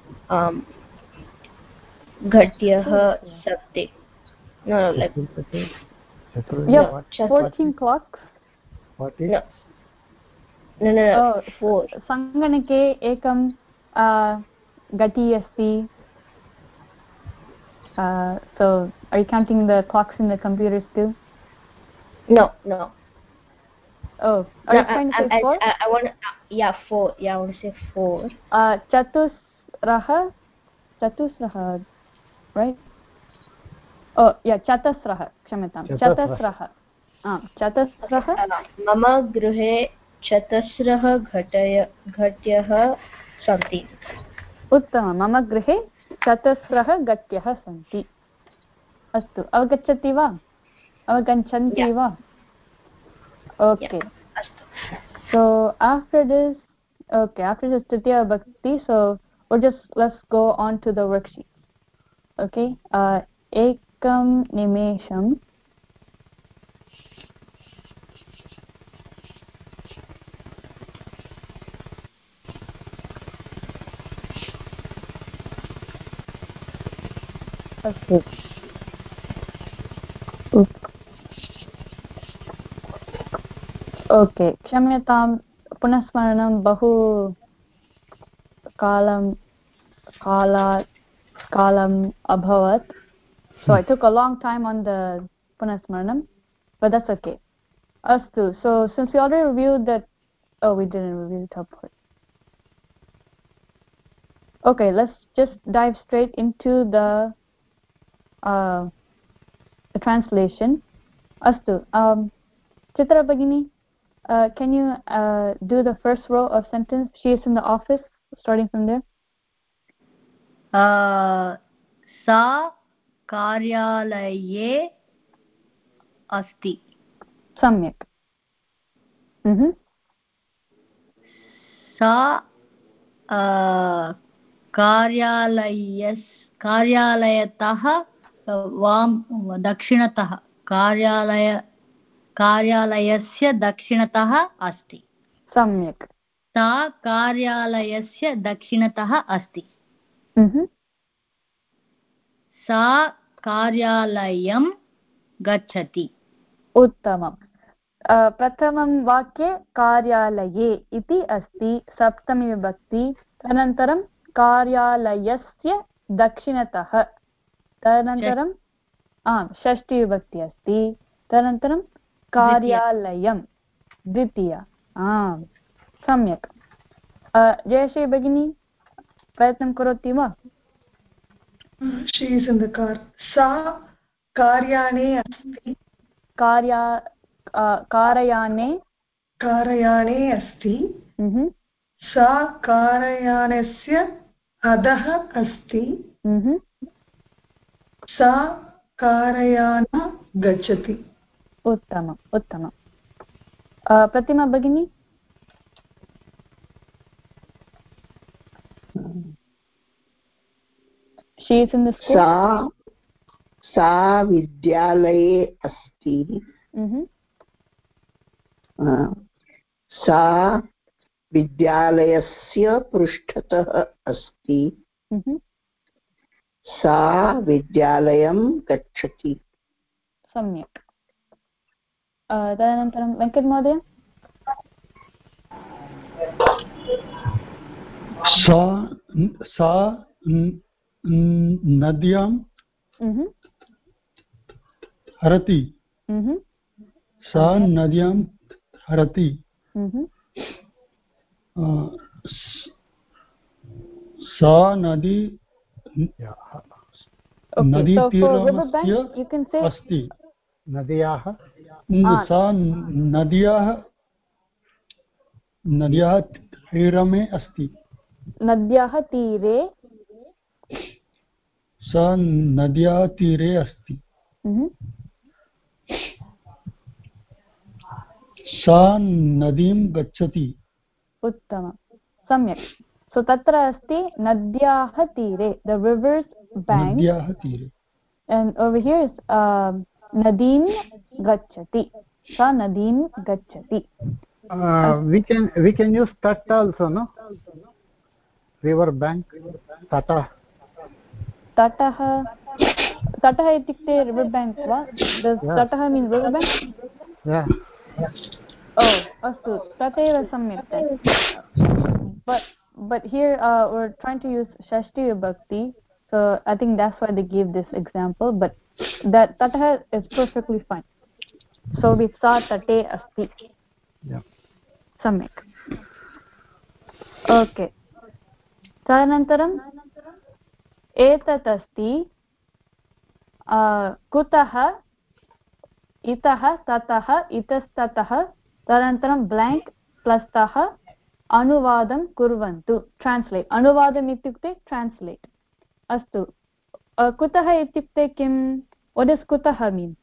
घट्यः सप्ते no like yeah fourteen clocks what is no no no oh, four सङ्गणके एकं घटी अस्ति so are you counting the clocks in the computers too no no oh are no, you trying to say I, four I, I want uh, yeah four yeah I want to say four uh chatusrah chatusrah right oh yeah chatusrah क्षम्यतां chatusrah ah chatusrah मम गृहे चतस्रः घटय घट्यः सन्ति उत्तमं मम गृहे चतस्रः घट्यः सन्ति अस्तु अवगच्छति वा अवगच्छन्ति वा okay so after this okay after this tritiya bhakti so we'll just let's go on to the worksheet okay एकं निमेषम् अस्तु ओके क्षम्यतां पुनः स्मरणं बहु कालं कालात् kalam abhavat, so I took a long time on the punasmaranam, but that's okay. Astu, so since we already reviewed that, oh, we didn't review the top part. Okay, let's just dive straight into the uh, the translation. Astu, um, Chitra Bhagini, uh, can you uh, do the first row of sentence? She is in the office, starting from there. Uh, सा कार्यालये अस्ति. सम्यक्. mm-hmm. सा कार्यालयस् कार्यालयतः वां दक्षिणतः कार्यालय कार्यालयस्य दक्षिणतः अस्ति. सम्यक्. सा कार्यालयस्य दक्षिणतः अस्ति. mm-hmm. सा कार्यालयं गच्छति. उत्तमम्. प्रथमं वाक्ये कार्यालये इति अस्ति, सप्तमी विभक्ति. तदनन्तरं कार्यालयस्य दक्षिणतः, तदनन्तरं आम् षष्ठी विभक्ति अस्ति. तदनन्तरं कार्यालयं द्वितीया. आम् सम्यक्. जयश्री भगिनी प्रयत्नं करोति वा? She is in the car. सा कार्याने अस्ति. कार्या कारयाने कारयाने अस्ति. mm-hmm. सा कारयानस्य अधः अस्ति. mm-hmm. सा कारयानं गच्छति. उत्तमम् उत्तमम्. प्रतिमा भगिनी. She is in the school. सा सा विद्यालये अस्ति. mm-hmm. सा विद्यालयस्य पृष्ठतः अस्ति. mm-hmm. सा विद्यालयं गच्छति. सम्यक्. तदनन्तरं वेङ्कट महोदय. सा सा नद्यां mm-hmm. हरति. mm-hmm. सा नद्यां हरति. mm-hmm. सा नदी नदीतीरमस्य अस्ति. नद्याः सा नद्याः नद्याः तीरमे अस्ति. नद्याः तीरे. सा नद्याः तीरे अस्ति. mm-hmm. सा नदीं गच्छति. उत्तमं सम्यक्. सो तत्र अस्ति नद्याः तीरे, the river's bank. नद्याः तीरे. And over here is uh, नदीं गच्छति. सा नदीं गच्छति. Uh, we can we can use tat also, no? River bank. Tata. तटः तटः इत्युक्ते river bank वा? Does तटः mean river bank? Yeah. Oh, अस्तु तथैव सम्यक्. But but here uh, we're trying to use shashti vibhakti, so I think that's why they gave this example. But that tatah is perfectly fine. So we sa tate asti. Yeah. Samyak. Okay. Tadanantaram etat asti kutah itah tatah itastatah. Tadanantaram blank plus tah anuvadam kurvantu. Translate. Anuvadam ityukte translate. Astu. Uh, kutah ityukte kim? What does kutah mean?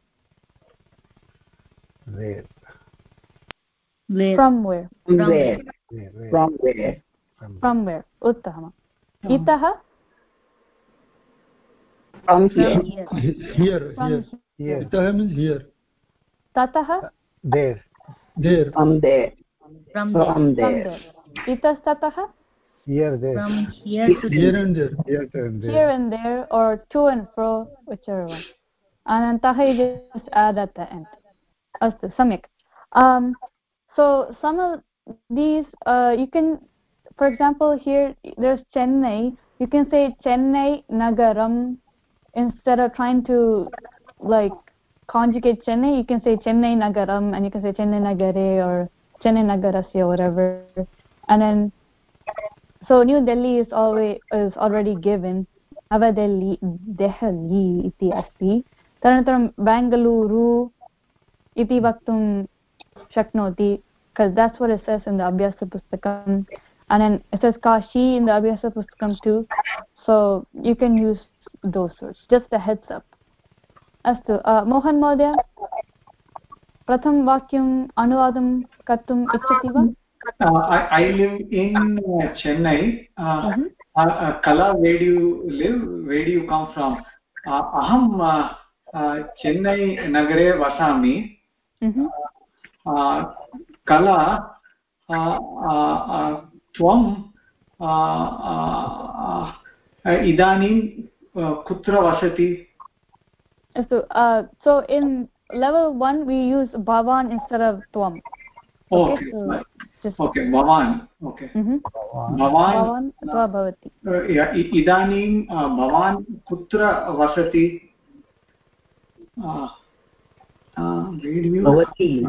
Where? Where? From where? From From where? Where? Where? From where? From where? Uttama. Itah? From From here. here. Here, From here. Here. Itaha means here. Tatah? There. There. From there. From there. From From there. there. Itastatah? Here, there. From here to Here there. and there. Here and Here there. and there, or to and fro, whichever one. And then taha you just add at the end. Astu, samyak. Um, so some of these, uh, you can, for example, here there's Chennai. You can say Chennai Nagaram instead of trying to like conjugate Chennai. You can say Chennai Nagaram, and you can say Chennai Nagare or Chennai Nagarasya or whatever. And then, so New Delhi is always is already given. Avadelhi, Delhi iti asti. Tanatram Bangalore iti vaktum shaknoti, because that's what it says in the Abhyasa Pustakam, and then it says Kashi in the Abhyasa Pustakam too, so you can use those words. Just a heads up. Astu, uh, Mohan Mahodaya, pratham vakyam anuvadam kartum ichchati va? Uh, I, I live in uh, Chennai. Uh, Mm-hmm. uh, uh, Kala, where do you live? Where do you come from? Uh, aham uh, uh, Chennai Nagare vasami. Mm-hmm. Uh, Kala, uh, uh, uh, tvam uh, uh, uh, idanim uh, kutra vasati. So, uh, so in level one we use bhavan instead of tvam. Okay, Okay. so just Okay, Bhavan. Okay. mm-hmm. Bhavan. Bhavan atva bhavati. Uh, yeah, i- idanim uh, Bhavan kutra vasati. Uh, uh, where do you? Bhavati.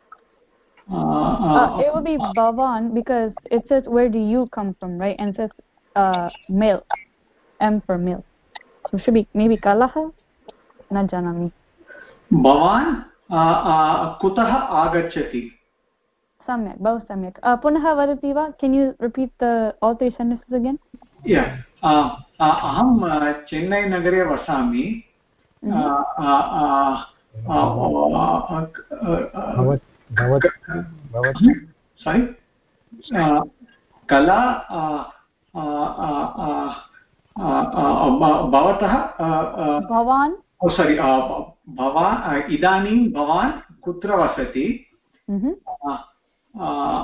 Uh, Uh, uh, it would be bhavan because it says where do you come from, right? And it says uh, male, M for male. So it should be maybe kalaha, na janami. Bhavan uh, uh, kutah agacchati. Samyak, bahut samyak. Uh, punah vadati va? Can you repeat the all three sentences again? Yeah. Uh, uh, aham uh, Chennai Nagare vasami. Mm-hmm. Uh, uh, uh, uh, uh, uh, Bhavat, Bhavat, Bhavat. sorry. Uh, Kala uh, uh, uh, uh, uh, Bhavatah. Uh, uh, Bhavan. Oh, sorry. Uh, Bhavan. Uh, idanim Bhavan kutra vasati. Mm-hmm. Uh, uh,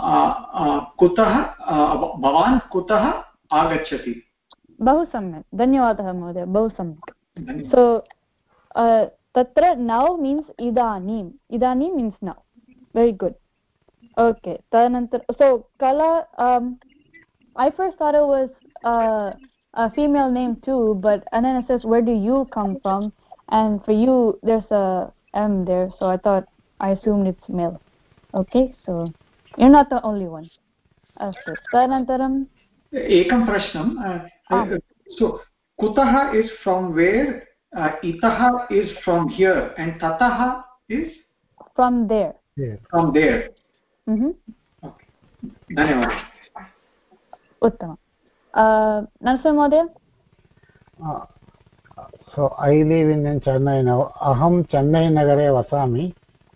uh, kutah uh, Bhavan kutah agacchati. Bahu samyak. Dhanyavadah Mahodaya. Bahu samyak. Dhanyavad. So, uh, tatra now means idanim. Idanim means now. Very good. Okay. Tanantar. So Kala, um, I first thought it was uh, a female name too, but and then it says where do you come from, and for you there's a M there, so I thought I assumed it's male. Okay, so you're not the only one. Astu. Tanantaram. Ekam prashnam. Uh, uh, so kutah is from where, uh, itaha is from here, and tataha is From there. Here. from there. Mm-hmm. Okay. Dhanyavad. Uttama. Uh, Narasimha Mahodaya? Uh, so I live in, in Chennai now. Aham Chennai Nagare vasami.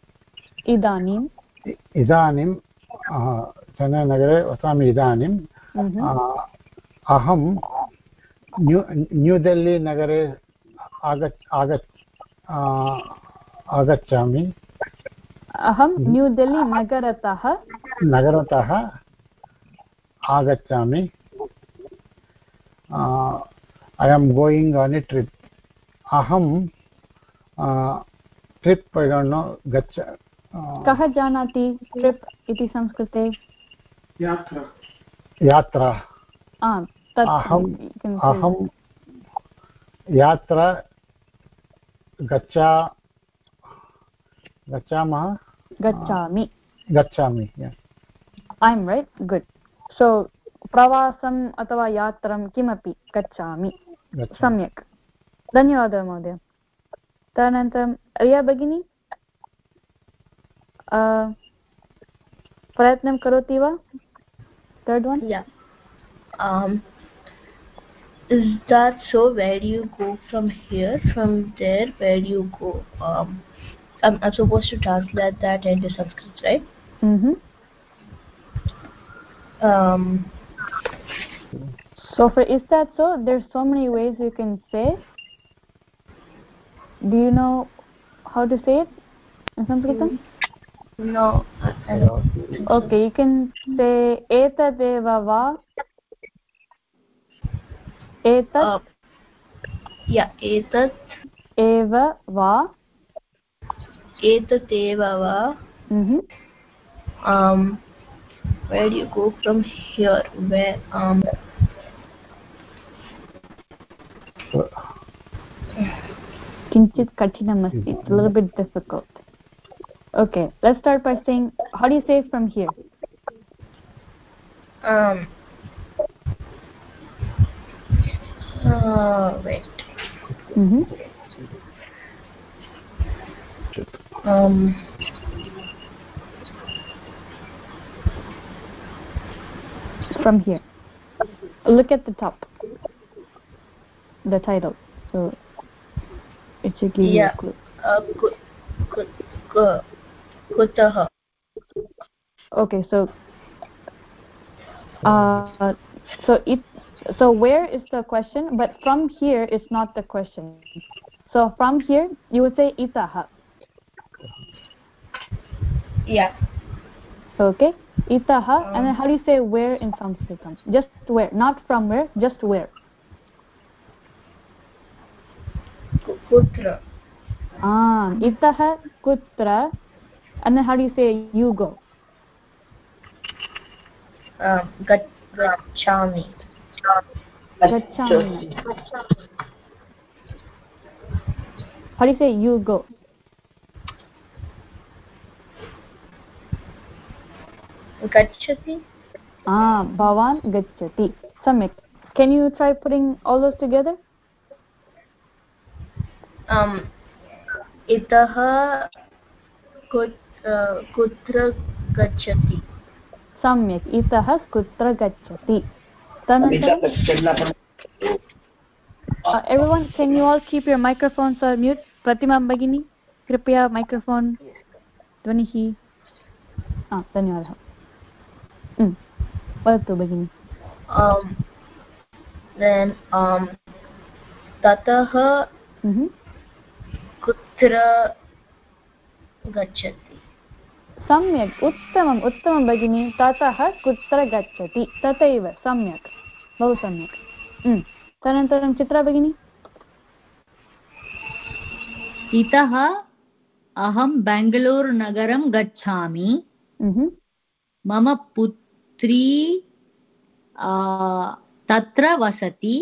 Idanim. Idanim. Uh, Chennai Nagare vasami idanim. Mm-hmm. Uh, aham New, New Delhi Nagare agat, agat, uh, agacchami. Aham New Delhi Nagaratah. Nagaratah agacchami. Uh, I am going on a trip. Aham uh, trip, I don't know. Gacha. Uh, Kah janati trip iti samskrite? Yatra. Yatra. Ah, tat Aham you can say. aham yatra gacha gachamah. Gachami. Gachami. Yeah. I'm right. Good. So pravasam atava yatram kimapi gachami. Gachami. Samyak. Dhanyavadah Mahodaya. Tanantaram Riya Bhagini? Uh, prayatnam karoti va? Third one? Yeah. Um, is that so? Where do you go from here? From there, where do you go? Um, I'm, I'm supposed to translate that into Sanskrit, right? Mm-hmm. Um, So for is that so? There's so many ways you can say. do you know how to say it in Sanskritam? No, I don't. Okay, you can say etadeva va. Etat. Uh, yeah, etat. Eva va. Etateva va. Mm-hmm. Um, where do you go from here? Where um. Kinchit kathinam asti. It's a little bit difficult. Okay, let's start by saying, how do you say from here? Um. Uh, wait. Mm-hmm. Um. From here. Look at the top. The title. So it should give yeah. you a clue. Uh, kut, kut, kut, kutah. Okay, so uh, so it so where is the question? But from here is not the question. So from here you would say itaha. Yeah. Okay, itaha, and then how do you say where in Sanskritam? Just where, not from where, just where. Kutra. Ah, itaha kutra, and then how do you say you go? Um, gat, gachami. Gachami. How do you say you go? Gachati. Ah, bhavan gachati. Samyak. Can you try putting all those together? Um, itaha kut, uh, kutra gachati. Samyak. Itah kutra gachati. Tanantara. Uh, everyone, can you all keep your microphones on mute? Pratima Bagini, Kripya microphone Dhvanihi. Ah, धन्यवादः. Mm. वदतु भगिनि. Um, then um, tatah mm-hmm. kutra gachati. सम्यक् उत्तमम् उत्तमं भगिनि. ततः कुत्र गच्छति? तथैव सम्यक्, बहु सम्यक्. तदनन्तरं चित्रा भगिनि. इतः अहं बेङ्गलूरुनगरं गच्छामि. मम पुत्री तत्र वसति.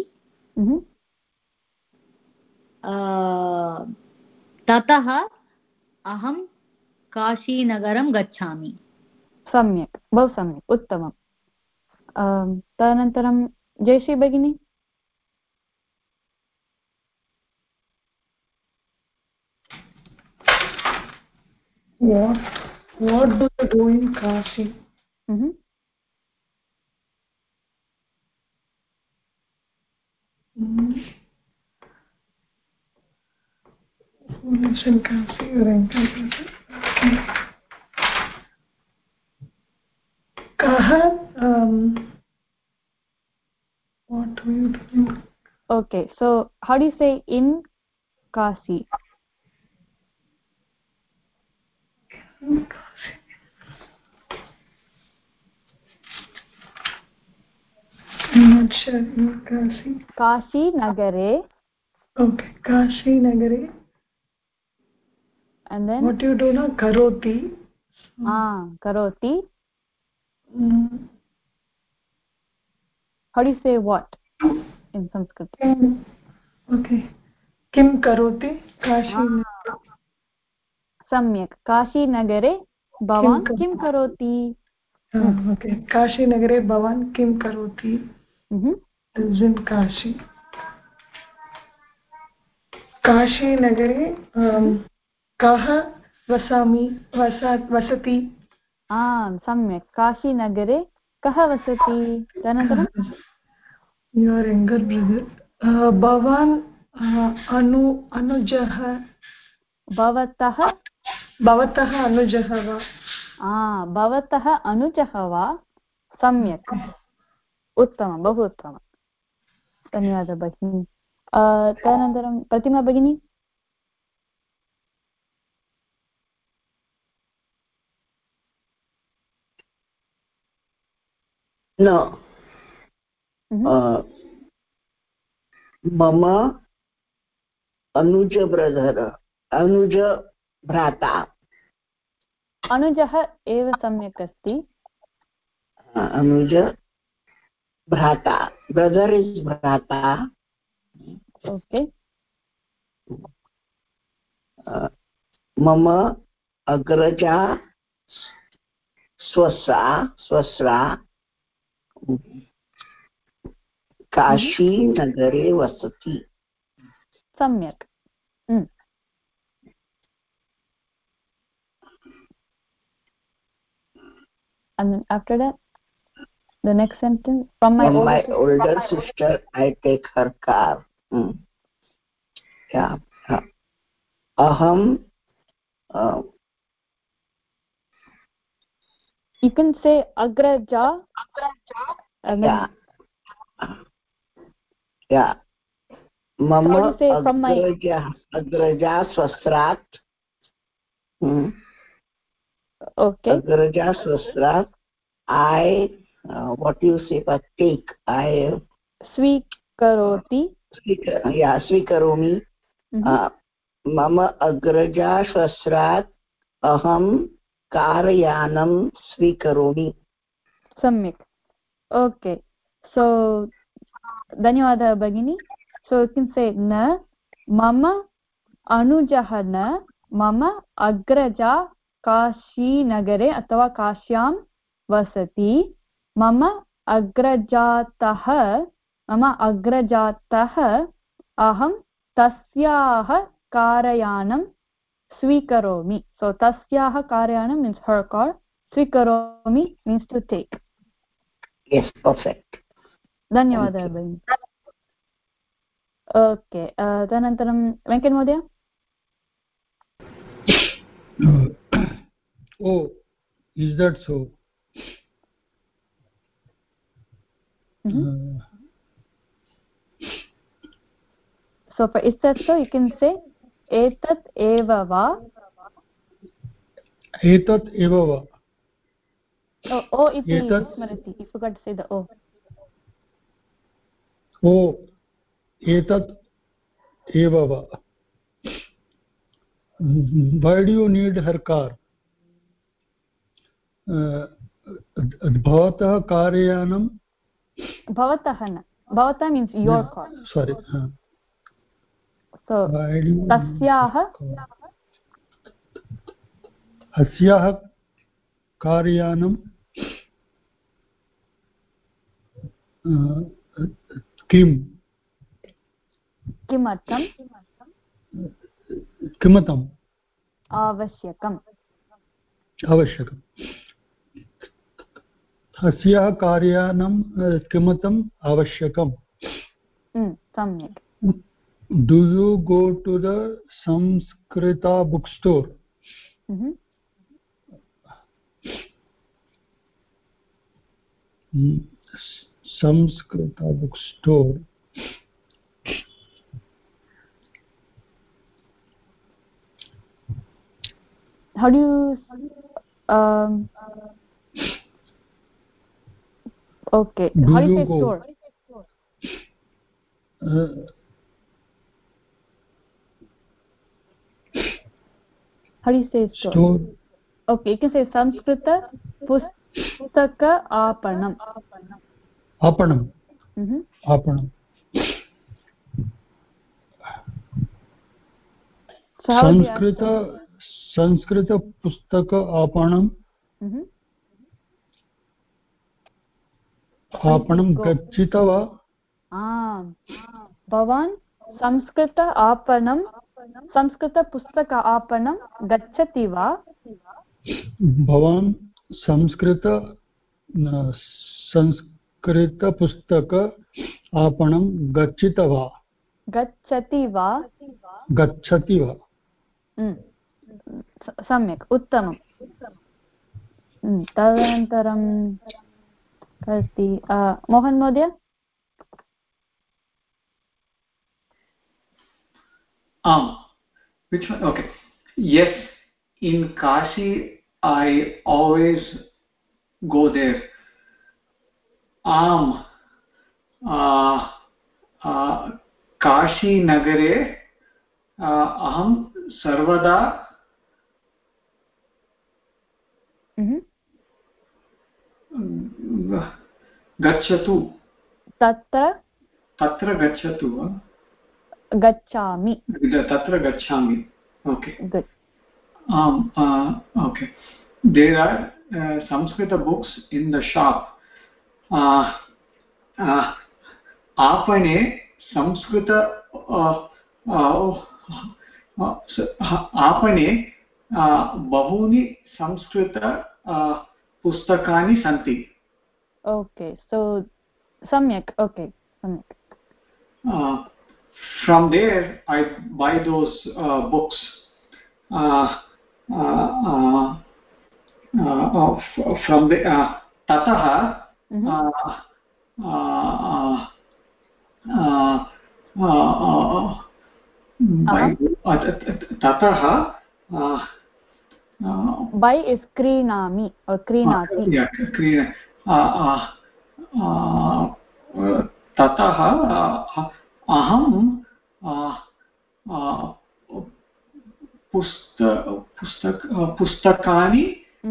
ततः अहं काशीनगरं गच्छामि. सम्यक्, बहु सम्यक्, उत्तमं. तदनन्तरं जयश्री भगिनी. What what do they do in Kashi? Mm-hmm. Mm-hmm. Who lives in Kashi? Kaha, um, what do you do? Okay, so how do you say in Kasi? In Kashi. I'm not sure. In Kashi. Kashi Nagare. Okay, Kashi Nagare. And then? What do you do now? Karoti. Ah, Karoti. Mm. How do you say what in Sanskrit? Mm. Okay. Kim Karoti? Kashi. Ah. Samyak. Kashi Nagare Bhavan Kim, kim Karoti? Ah, mm. Okay. Kashi Nagare Bhavan Kim Karoti? Mm-hmm. Is in Kashi. Kashi Nagare um, Kaha Vasami Vasat Vasati. Ah, Samyak. Kashi Nagare Kaha Vasati. Tanantaram? Your younger brother. Uh, Bhavan uh, Anu Anujah. Bhavatah. Bhavatah Anujah va. Ah, Bhavatah Anujah va. Samyak. Uttamam, बहु उत्तमम्. धन्यवादः भगिनी. तदनन्तरं प्रतिमा भगिनी. No. Mm-hmm. Uh, Mama Anuja brother. Anuja Bhrata. अनुजः एव सम्यक् अस्ति. Anuja Bhrata. Brother is Bhrata. Okay. Uh, Mama Agraja Swasra Swasra Kashi Nagare Vasati. सम्यक्. Mm. And after that, the next sentence, from my, from older, my sister, older sister I take her car. Hmm. Yeah. Uh, aham uh, you can say agraja. And yeah. Yeah. Mama say from my agraja agraja swasrat. Hmm. okay. Agraja swasrat. I uh, what do you say but take I Swikaroti. uh, yeah swikaromi. Mm-hmm. uh, Mama agraja swasrat aham कारयानं स्वीकरोमि. सम्यक्. Okay. So धन्यवादः भगिनी. So you can say न मम अनुजः न मम अग्रजा काशीनगरे अथवा काश्यां वसति. मम अग्रजातः मम अग्रजातः अहं तस्याः कारयानं स्वीकरोमि. So tasyaha कारयानं means her car. Swikaromi means to take. Yes, perfect. धन्यवादः भगिनि. ओके. तदनन्तरं वेङ्कट महोदय. Oh, is that so? Mm-hmm. uh, so for is that so, you can say etat eva va. Etat eva va. Oh, o iti vismarati. You forgot to say the o. Oh, etat eva va. Why do you need her car? Bhavatah karyanam. Bhavatah na. Bhavata means your yeah. car. Sorry. Huh. So tasyaah अस्याः कार्यानं किं किमर्थं किमर्थम् आवश्यकम् आवश्यकम् अस्याः कार्यानं किमर्थम् आवश्यकम्. सम्यक्. Do you go to the Samskrita bookstore? Mm-hmm. Samskrita bookstore. How do you um okay do how do you, you say go? store? Uh, how do you say store? store. Okay, you can say Samskrita pustaka aapanam. Aapanam. Mm-hmm. Aapanam. So how Sanskrita Sanskrita pustaka aapanam. Mm-hmm. aapanam gacchita va. Ah, Bhavan Samskrita aapanam Samskrita pustaka aapanam gacchati va. Bhavan Samskrita Sanskrita pustaka aapanam gacchita va. Gacchati va. Gacchati va. सम्यक् उत्तमम्. तदनन्तरं अस्ति मोहन् महोदय. um which one? Okay, yes, in Kashi I always go there आम् काशीनगरे अहं सर्वदा गच्छतु तत्र तत्र गच्छतु गच्छामि तत्र गच्छामि okay good um uh, okay there are uh, Sanskrit books in the shop uh, uh, आपणे संस्कृत आपणे बहूनि संस्कृत पुस्तकानि सन्ति okay so samyak okay samyak uh, from there I buy those uh, books uh, uh, uh, uh, from the uh, tataha mm-hmm. uh, uh, uh, uh, by tataha by is krinami or krinati yeah krina tataha aham pustak pustakani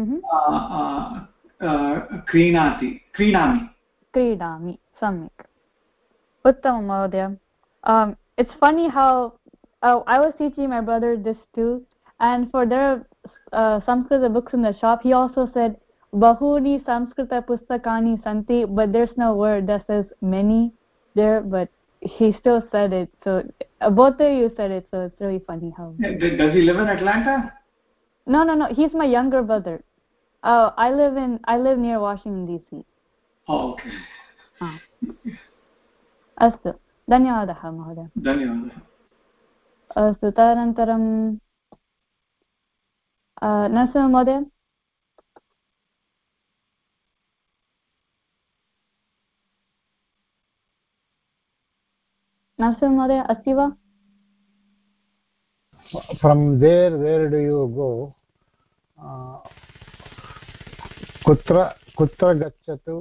क्रीणाति क्रीणामि क्रीणामि सम्यक् उत्तमं महोदय um it's funny how uh, I was teaching my brother this too and for their uh, Sanskrit books in the shop he also said bahuni samskrita pustakani santi but there's no word that says many there but he still said it so uh, both of you said it so it's really funny how does he live in Atlanta no no no he's my younger brother uh, I live in I live near Washington D C oh okay ah. अस्तु धन्यवादः महोदय धन्यवादः अस्तु तदनन्तरं नरसिंह महोदय नरसिंह महोदय अस्ति वा from there where do you go kutra kutra gacchatu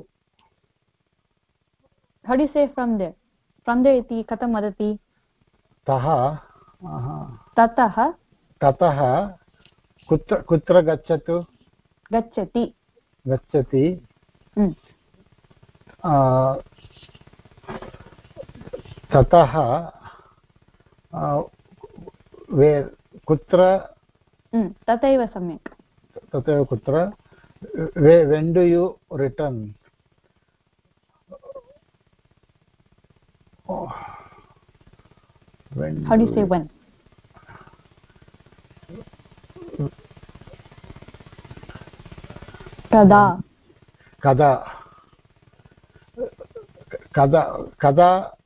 how do you say from there from there iti katham vadati taha tatah tatah kutra kutra gacchatu gacchati gacchati mm. uh, tatah uh, where kutra mm. tataiva samyak tataiva kutra where when do you return oh. when how do you say when kada kada kada kada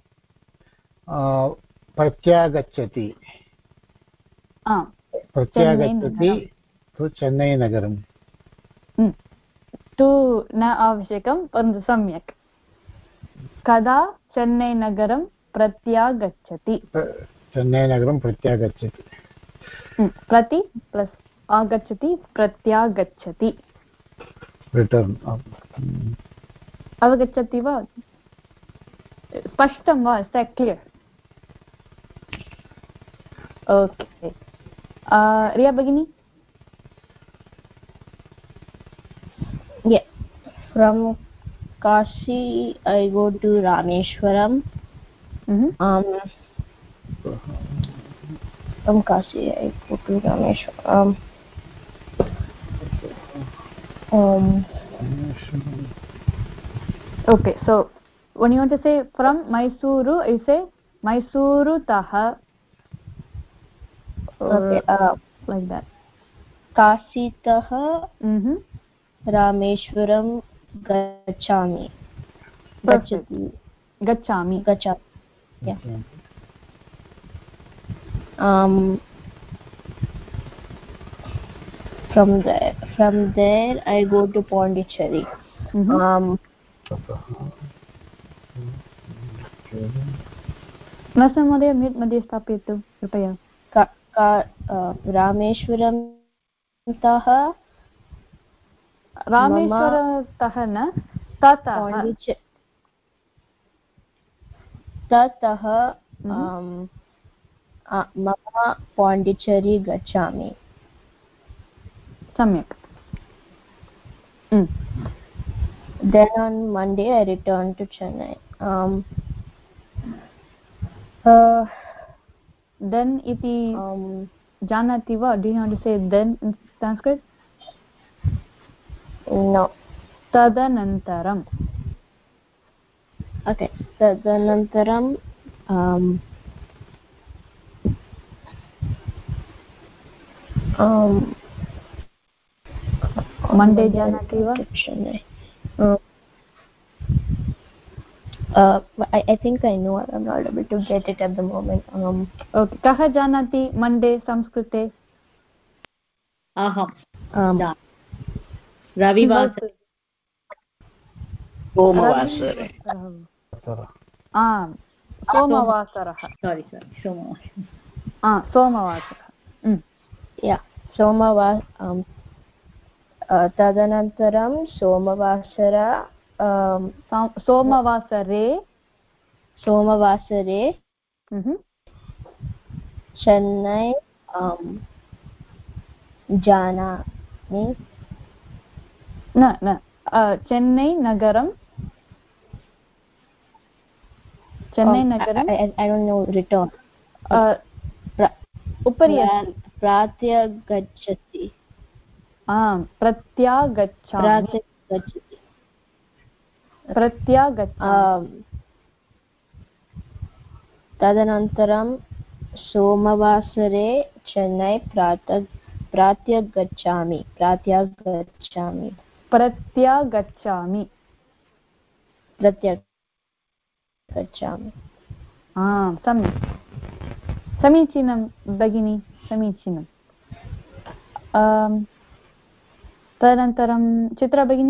pratyagacchati ah pratyagacchati to Chennai nagaram tu na avashakam parantu samyak kada Chennai nagaram pratyagacchati Chennai nagaram pratyagacchati prati plus agacchati pratyagacchati return avagacchati va spashtam va is that clear okay uh Riya Bagini yeah from Kashi I go to Rameshwaram mm-hmm. um from Kashi I go to Rameshwaram um okay so when you want to say from Mysuru you say Mysuru tah okay uh, like that Kashi tah mhm Rameshwaram gachami gachati gachami gachami yeah um from there from there I go to Pondicherry mm-hmm. um Narasimha महोदय mute मध्ये स्थापयतु कृपया रामेश्वरं तः रामेश्वरतः न ततः ततः मम पाण्डिचेरी गच्छामि सम्यक् then on Monday I return to Chennai um uh then iti um janati va, do you know how to say then in Sanskrit? No. Tadanantaram. Okay, tadanantaram um um Monday janati va? uh, uh I, I think I know. I'm not able to get it at the moment. um okay, kah janati Monday Samskrite? aham um ravivasare सोमवासरे आम् सोमवासरः sorry sorry सोमवासरः ah सोमवासरः yeah somavas um तदनन्तरं सोमवासर सोमवासरे सोमवासरे चेन्नै जानामि न न चेन्नै नगरं चेन्नै नगरं I don't know return उपरि प्रात्यगच्छति आम् प्रत्यागच्छामि प्रत्यागच्छामि तदनन्तरं सोमवासरे चेन्नै प्रातः प्रात्यगच्छामि प्रात्यगच्छामि प्रत्यागच्छामि प्रत्यागच्छामि आम् सम्यक् समीचीनं भगिनी समीचीनम् तदनन्तरं चित्रा भगिनी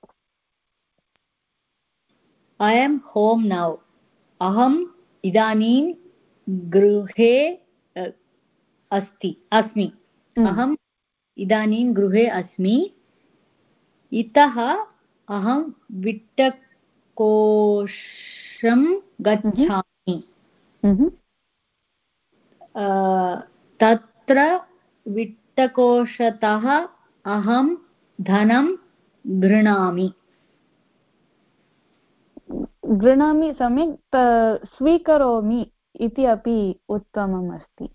I am home now aham idaनीं गृहे अस्ति अस्मि अहम् इदानीं गृहे अस्मि इतः अहं वित्तकोशं गच्छामि तत्र वित्तकोशतः अहं धनं गृह्णामि गृह्णामि सम्यक् स्वीकरोमि इति अपि उत्तमम् अस्ति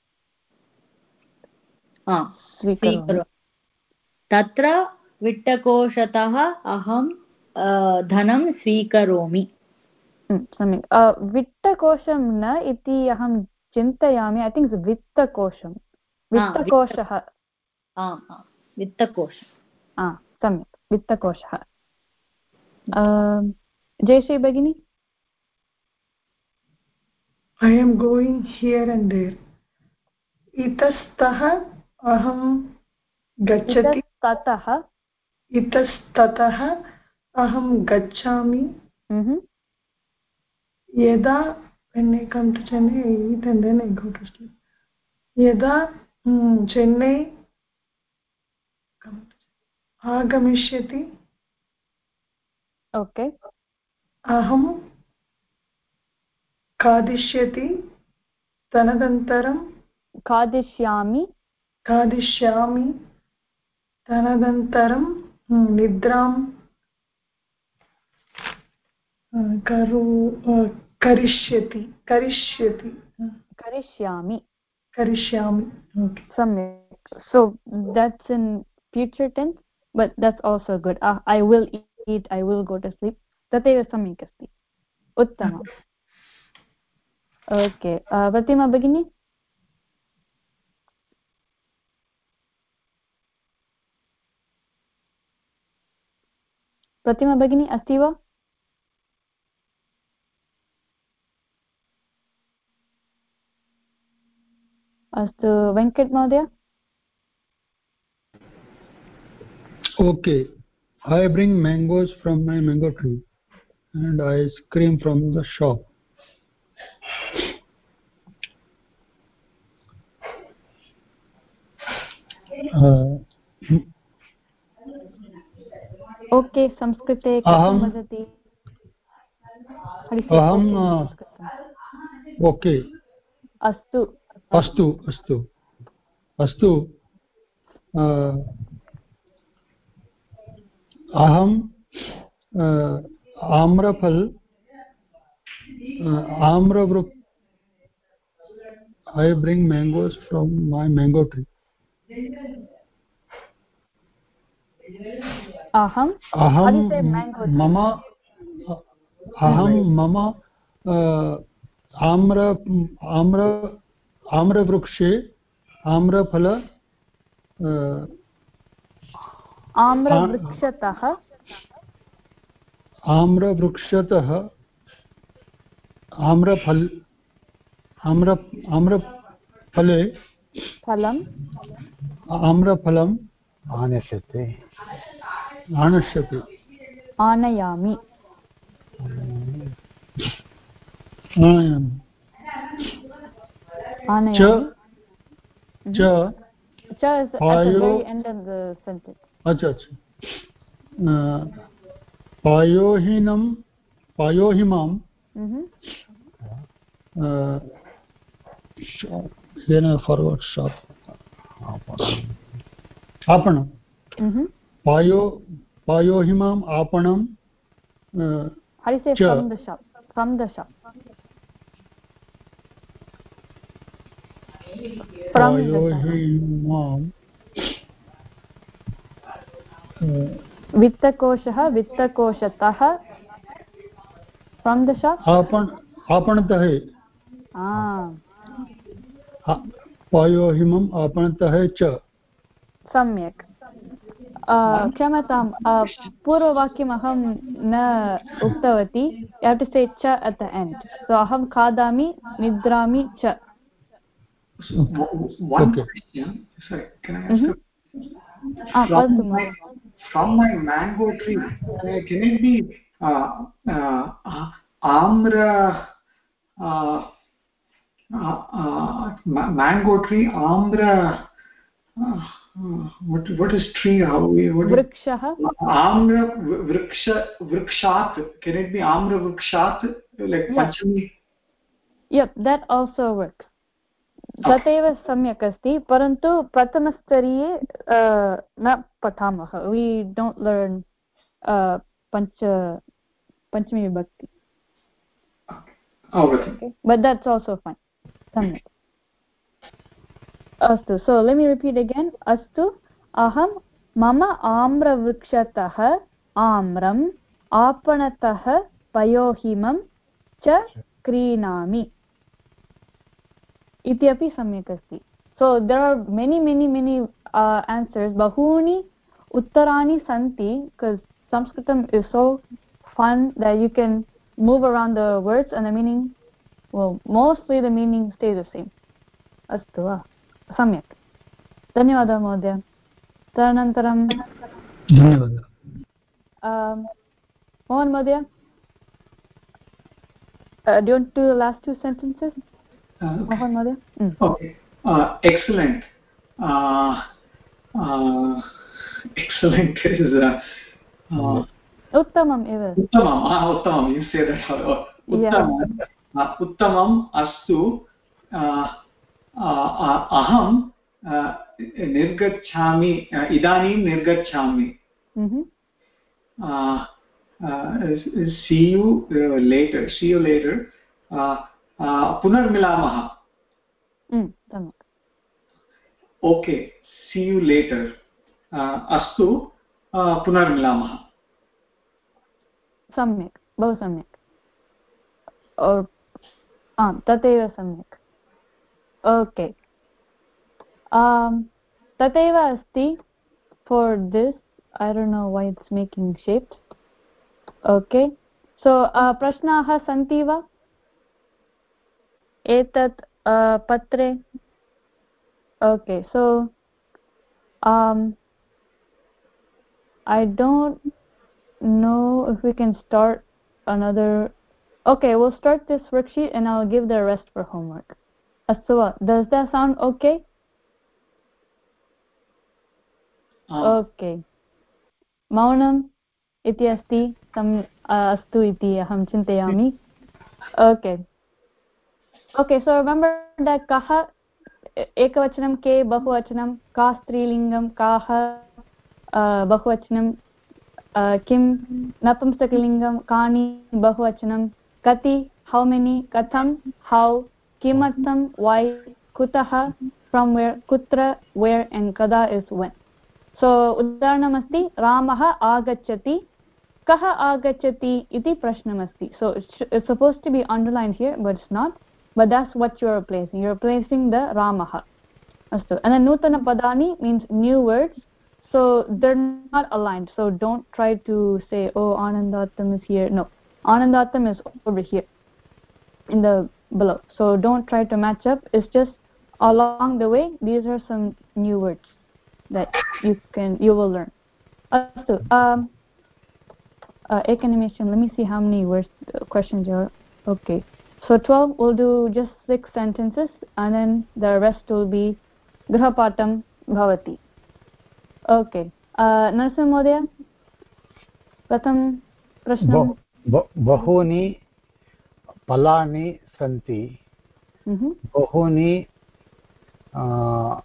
स्वीकरोमि तत्र वित्तकोशतः अहं धनं स्वीकरोमि सम्यक् वित्तकोशं न इति अहं चिन्तयामि ऐ थिङ्क् वित्तकोशं वित्तकोशः वित्तकोशः सम्यक् वित्तकोशः जयश्री भगिनी I am going here and there. इतस्तः अहं गच्छति इतस्ततः इतस्ततः अहं गच्छामि यदा when I come to Chennai I eat and then I go to sleep. यदा चेन्नै आगमिष्यति ओके अहं खादिष्यति तदनन्तरं खादिष्यामि खादिष्यामि तदनन्तरं निद्रां करो करिष्यति करिष्यति करिष्यामि करिष्यामि okay सम्यक् so that's in future tense but that's also good uh, I will eat I will go to sleep तदेव सम्यक् अस्ति उत्तमम् ओके प्रतिमा भगिनी प्रतिमा भगिनी अस्ति वा अस्तु वेङ्कट महोदय okay I bring mangoes from my mango tree and ice cream from the shop okay संस्कृते कथं वदति aham okay astu astu astu astu aham आम्रफल आम्रवृक्ष I bring mangoes from my mango tree. aham aham mama aham mama आम्र आम्र आम्रवृक्षे आम्रफल आम्रवृक्षतः आम्रवृक्षतः आम्रफल आम्र आम्रफले फलम् आम्रफलम् आनश्यते आनश्यते आनयामि आनयामि च च च is at the very end of the sentence. अच्छा अच्छा पायोहिनं पायोहिमां then forward shop आपणं पायो पायोहिमाम् आपणं how do you say from the shop from the shop from पायोहिमां वित्तकोशः वित्तकोशतः from the shop आपण आपणतः पायोहिमम् आपणतः च सम्यक् क्षम्यतां पूर्ववाक्यम् अहं न उक्तवती you have to say च at the end so अहं खादामि निद्रामि च one okay. question sorry can I ask mm-hmm. you from, my, from my mango tree uh, can it be uh, uh, amra uh, uh, uh, mango tree amra uh, what what is tree how we what vrikshah amra vriksha vrikshat can it be amra vrikshat like yep. panchami yep that also works तथैव सम्यक् अस्ति परन्तु प्रथमस्तरीये न पठामः we don't learn पञ्च पञ्चमी विभक्ति okay but that's also fine सम्यक् अस्तु so let me repeat again अस्तु अहं मम आम्रवृक्षतः आम्रम् आपणतः पयोहिमं च क्रीणामि इति अपि सम्यक् अस्ति so there are many many many uh, answers bahuni uttarani santi because Sanskritam is so fun that you can move around the words and the meaning well mostly the meaning stays the same astu va samyak dhanyawada mohdaya tanantaram dhanyawada um mohan mohdaya uh, do you want to do the last two sentences Uh, okay. Mm. okay. Uh, excellent. Uh, uh, excellent is uh, uh, uttamam eva. Uttamam. Ah, uttamam. You say that. Uh, uttamam. Yeah. Uh, uttamam astu. Uh, uh, aham uh, nirgacchami. Uh, idanim nirgacchami. Mm-hmm. Uh, uh, see you uh, later. See you later. Uh, पुनर्मिलामः okay see you later अस्तु पुनर्मिलामः सम्यक् बहु सम्यक् आम् तथैव सम्यक् okay तथैव अस्ति for this I don't know why it's making shapes okay so प्रश्नाः सन्ति वा एतत् पत्रे okay so um I don't know if we can start another okay we'll start this worksheet and I'll give the rest for homework astu does that sound okay um. okay maunam iti asti सम् अस्तु इति अहं चिन्तयामि. Okay. Okay, so remember that kaha ekavachanam ke bahuvachanam ka strilingam kaha bahuvachanam kim napumsakalingam kani bahuvachanam kati how many katham how kimartham why kutah from where kutra where and kada is when. So udaharanam asti ramah agacchati kaha agacchati iti prashnam asti. So it's, it's supposed to be underlined here but it's not, but that's what you're replacing. You're replacing the ramah. Astu. And then nutana padani means new words, so they're not aligned, so don't try to say oh anandatam is here. No, anandatam is over here in the below, so don't try to match up. It's just along the way these are some new words that you can you will learn. Astu. Um uh, ekanimation, let me see how many words uh, questions are. Okay, so twelve, we'll do just six sentences and then the rest will be grahapatam bhavati. Okay, uh, Narasimha Mohdaya, pratham prashnam. bahuni palani santi. Mm-hmm. Bahuni uh,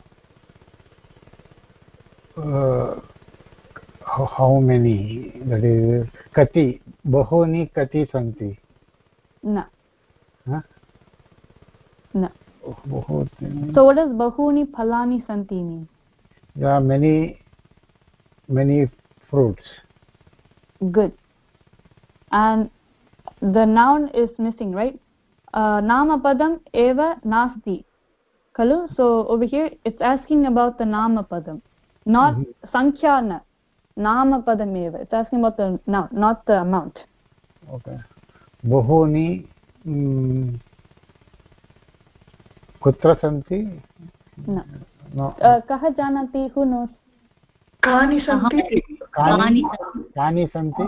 uh, how many, that is kati, bahuni kati santi. No. Huh? No. So what does bahuni phalani santi mean? There are many many fruits. Good. And the noun is missing, right? Uh, nama padam eva nasti. Kalu? So over here it's asking about the nama padam, not mm-hmm. sankhyana. Nama padam eva. It's asking about the noun, not the amount. Okay. Bahuni mm, kutra santi? No. No. Uh, kaha janati? Who knows? Kani santi? Kani kani santi?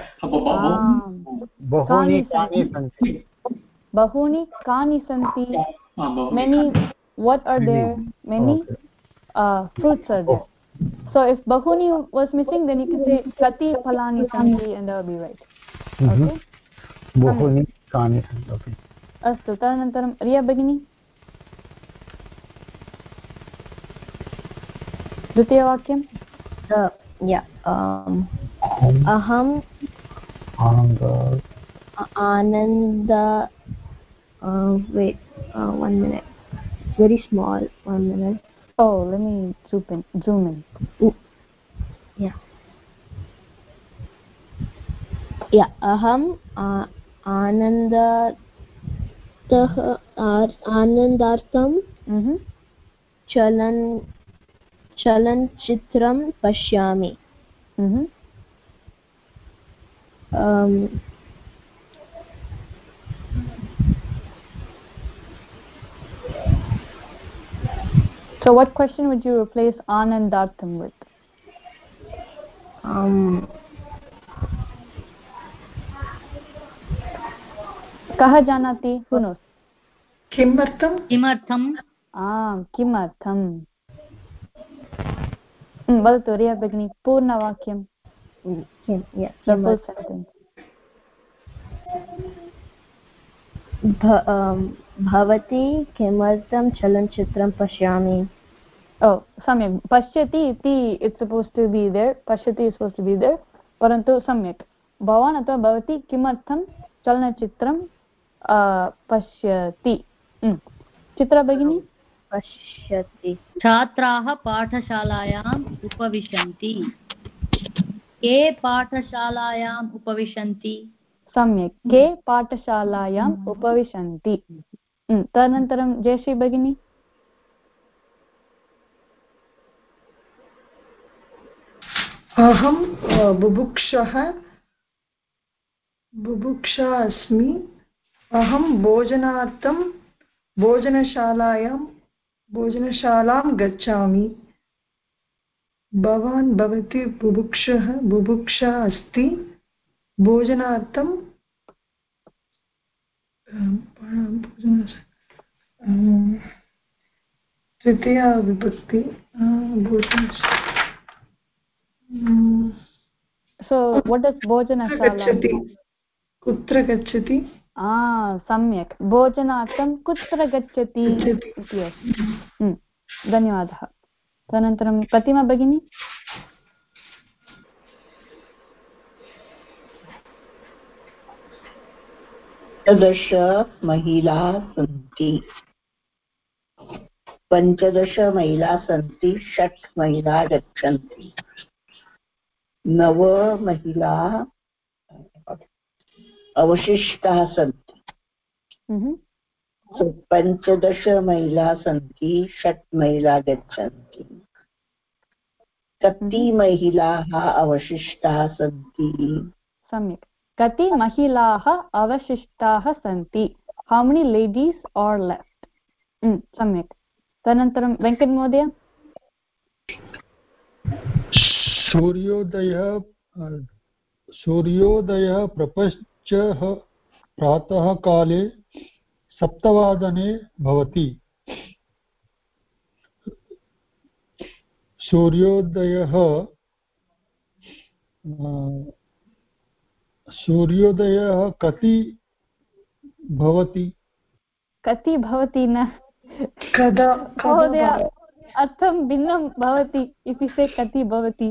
Bahuni kani santi? Bahuni kani santi? Many. What are there? Many okay. uh, fruits are there. So if bahuni was missing, then you can say kati phalani santi, and that will be right. Mm-hmm. Okay. Bahuni kani santi. Okay. Astu. Tadanantaram Riya Bhagini. द्वितीयवाक्यं. uh, yeah um aham ananda ananda uh, wait uh, one minute, very small, one minute. Oh, let me zoom in zoom in Ooh. yeah yeah aham uh, ananda tah anandartam mm-hmm. chalan chalan chitram pashyami. Mm-hmm. um So what question would you replace anandartam with? um Kaha janati? Who knows? Kimartham? Kimartham? Ah, kimartham. Hmm, vadatu Riya Bhagini, purna vakyam. Kim, yeah, the full sentence. Bha, um, bhavati kimartham chalanchitram pashyami. Oh, samyak. Pashyati iti, it's supposed to be there. Pashyati is supposed to be there. Parantu samyak. Bhavan atva bhavati kimartham chalanachitram uh, pashyati. Mm. Chitra Bhagini? Pashyati. छात्राः पाठशालायाम् उपविशन्ति. के पाठशालायाम् उपविशन्ति? सम्यक्. के पाठशालायाम् उपविशन्ति. तदनन्तरं जयश्री भगिनी. अहं बुभुक्षः बुभुक्षा अस्मि. अहं भोजनार्थं भोजनशालायां भोजनशालां गच्छामि. भवान् भवती बुभुक्षः बुभुक्षा अस्ति. भोजनार्थं तृतीया विभक्ति. so what does bhojanashala mean? kutra gacchati ah samyak bhojanartham kutra gacchati iti asti धन्यवादः तदनन्तरं प्रतिमा भगिनी पञ्चदश महिलाः सन्ति पञ्चदश महिलाः सन्ति षट् महिलाः गच्छन्ति नव महिलाः अवशिष्टाः सन्ति पञ्चदश महिलाः सन्ति षट् महिलाः गच्छन्ति कति महिलाः अवशिष्टाः सन्ति सम्यक् कति महिलाः अवशिष्टाः सन्ति how many ladies are left सम्यक् तदनन्तरं वेङ्कट महोदय सूर्योदयः सूर्योदयः प्रपश्चः प्रातः काले सप्तवादने भवति सूर्योदयः सूर्योदयः कति भवति कति भवति न कदा महोदय अर्थं भिन्नं भवति इति से कति भवति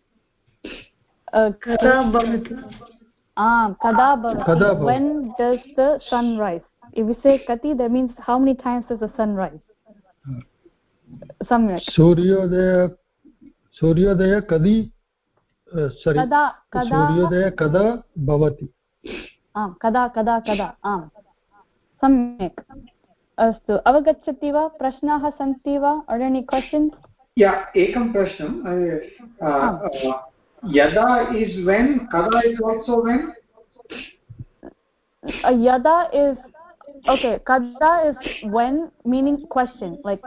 कदा भवति आम् कदा भवति when does the sun rise if we say kati that means how many times does the sun rise सम्यक् सूर्योदय सूर्योदय कति कदा सूर्योदय कदा भवति आम् कदा कदा कदा आम् सम्यक् अस्तु अवगच्छति वा प्रश्नाः सन्ति वा are any questions या एकं प्रश्नं यदा is when kada is also when yada is okay kada is when meaning question like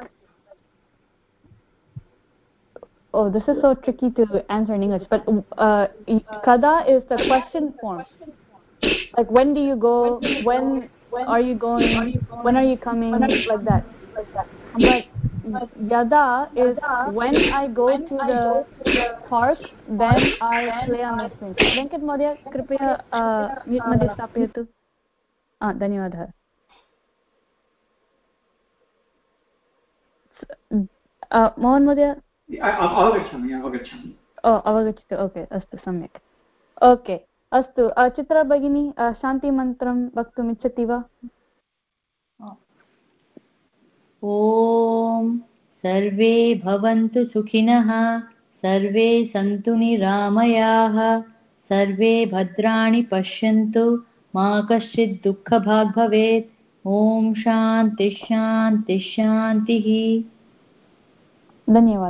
oh this is so tricky to answer in English but uh, kada is the question form like when do you go when are you going when are you coming like that but yada is when I go to the park then I play on my swing Venkat Mahodaya कृपया mute मध्ये स्थापयतु धन्यवादः मोहन महोदय अवगच्छामि अवगच्छामि ओ अवगच्छतु okay अस्तु सम्यक् okay अस्तु चित्रा भगिनी शान्तिमन्त्रं वक्तुम् इच्छति वा ॐ सर्वे भवन्तु सुखिनः सर्वे सन्तु निरामयाः सर्वे भद्राणि पश्यन्तु मा कश्चित् दुःखभाग् भवेत् ॐ शान्ति शान्ति शान्तिः धन्यवादः।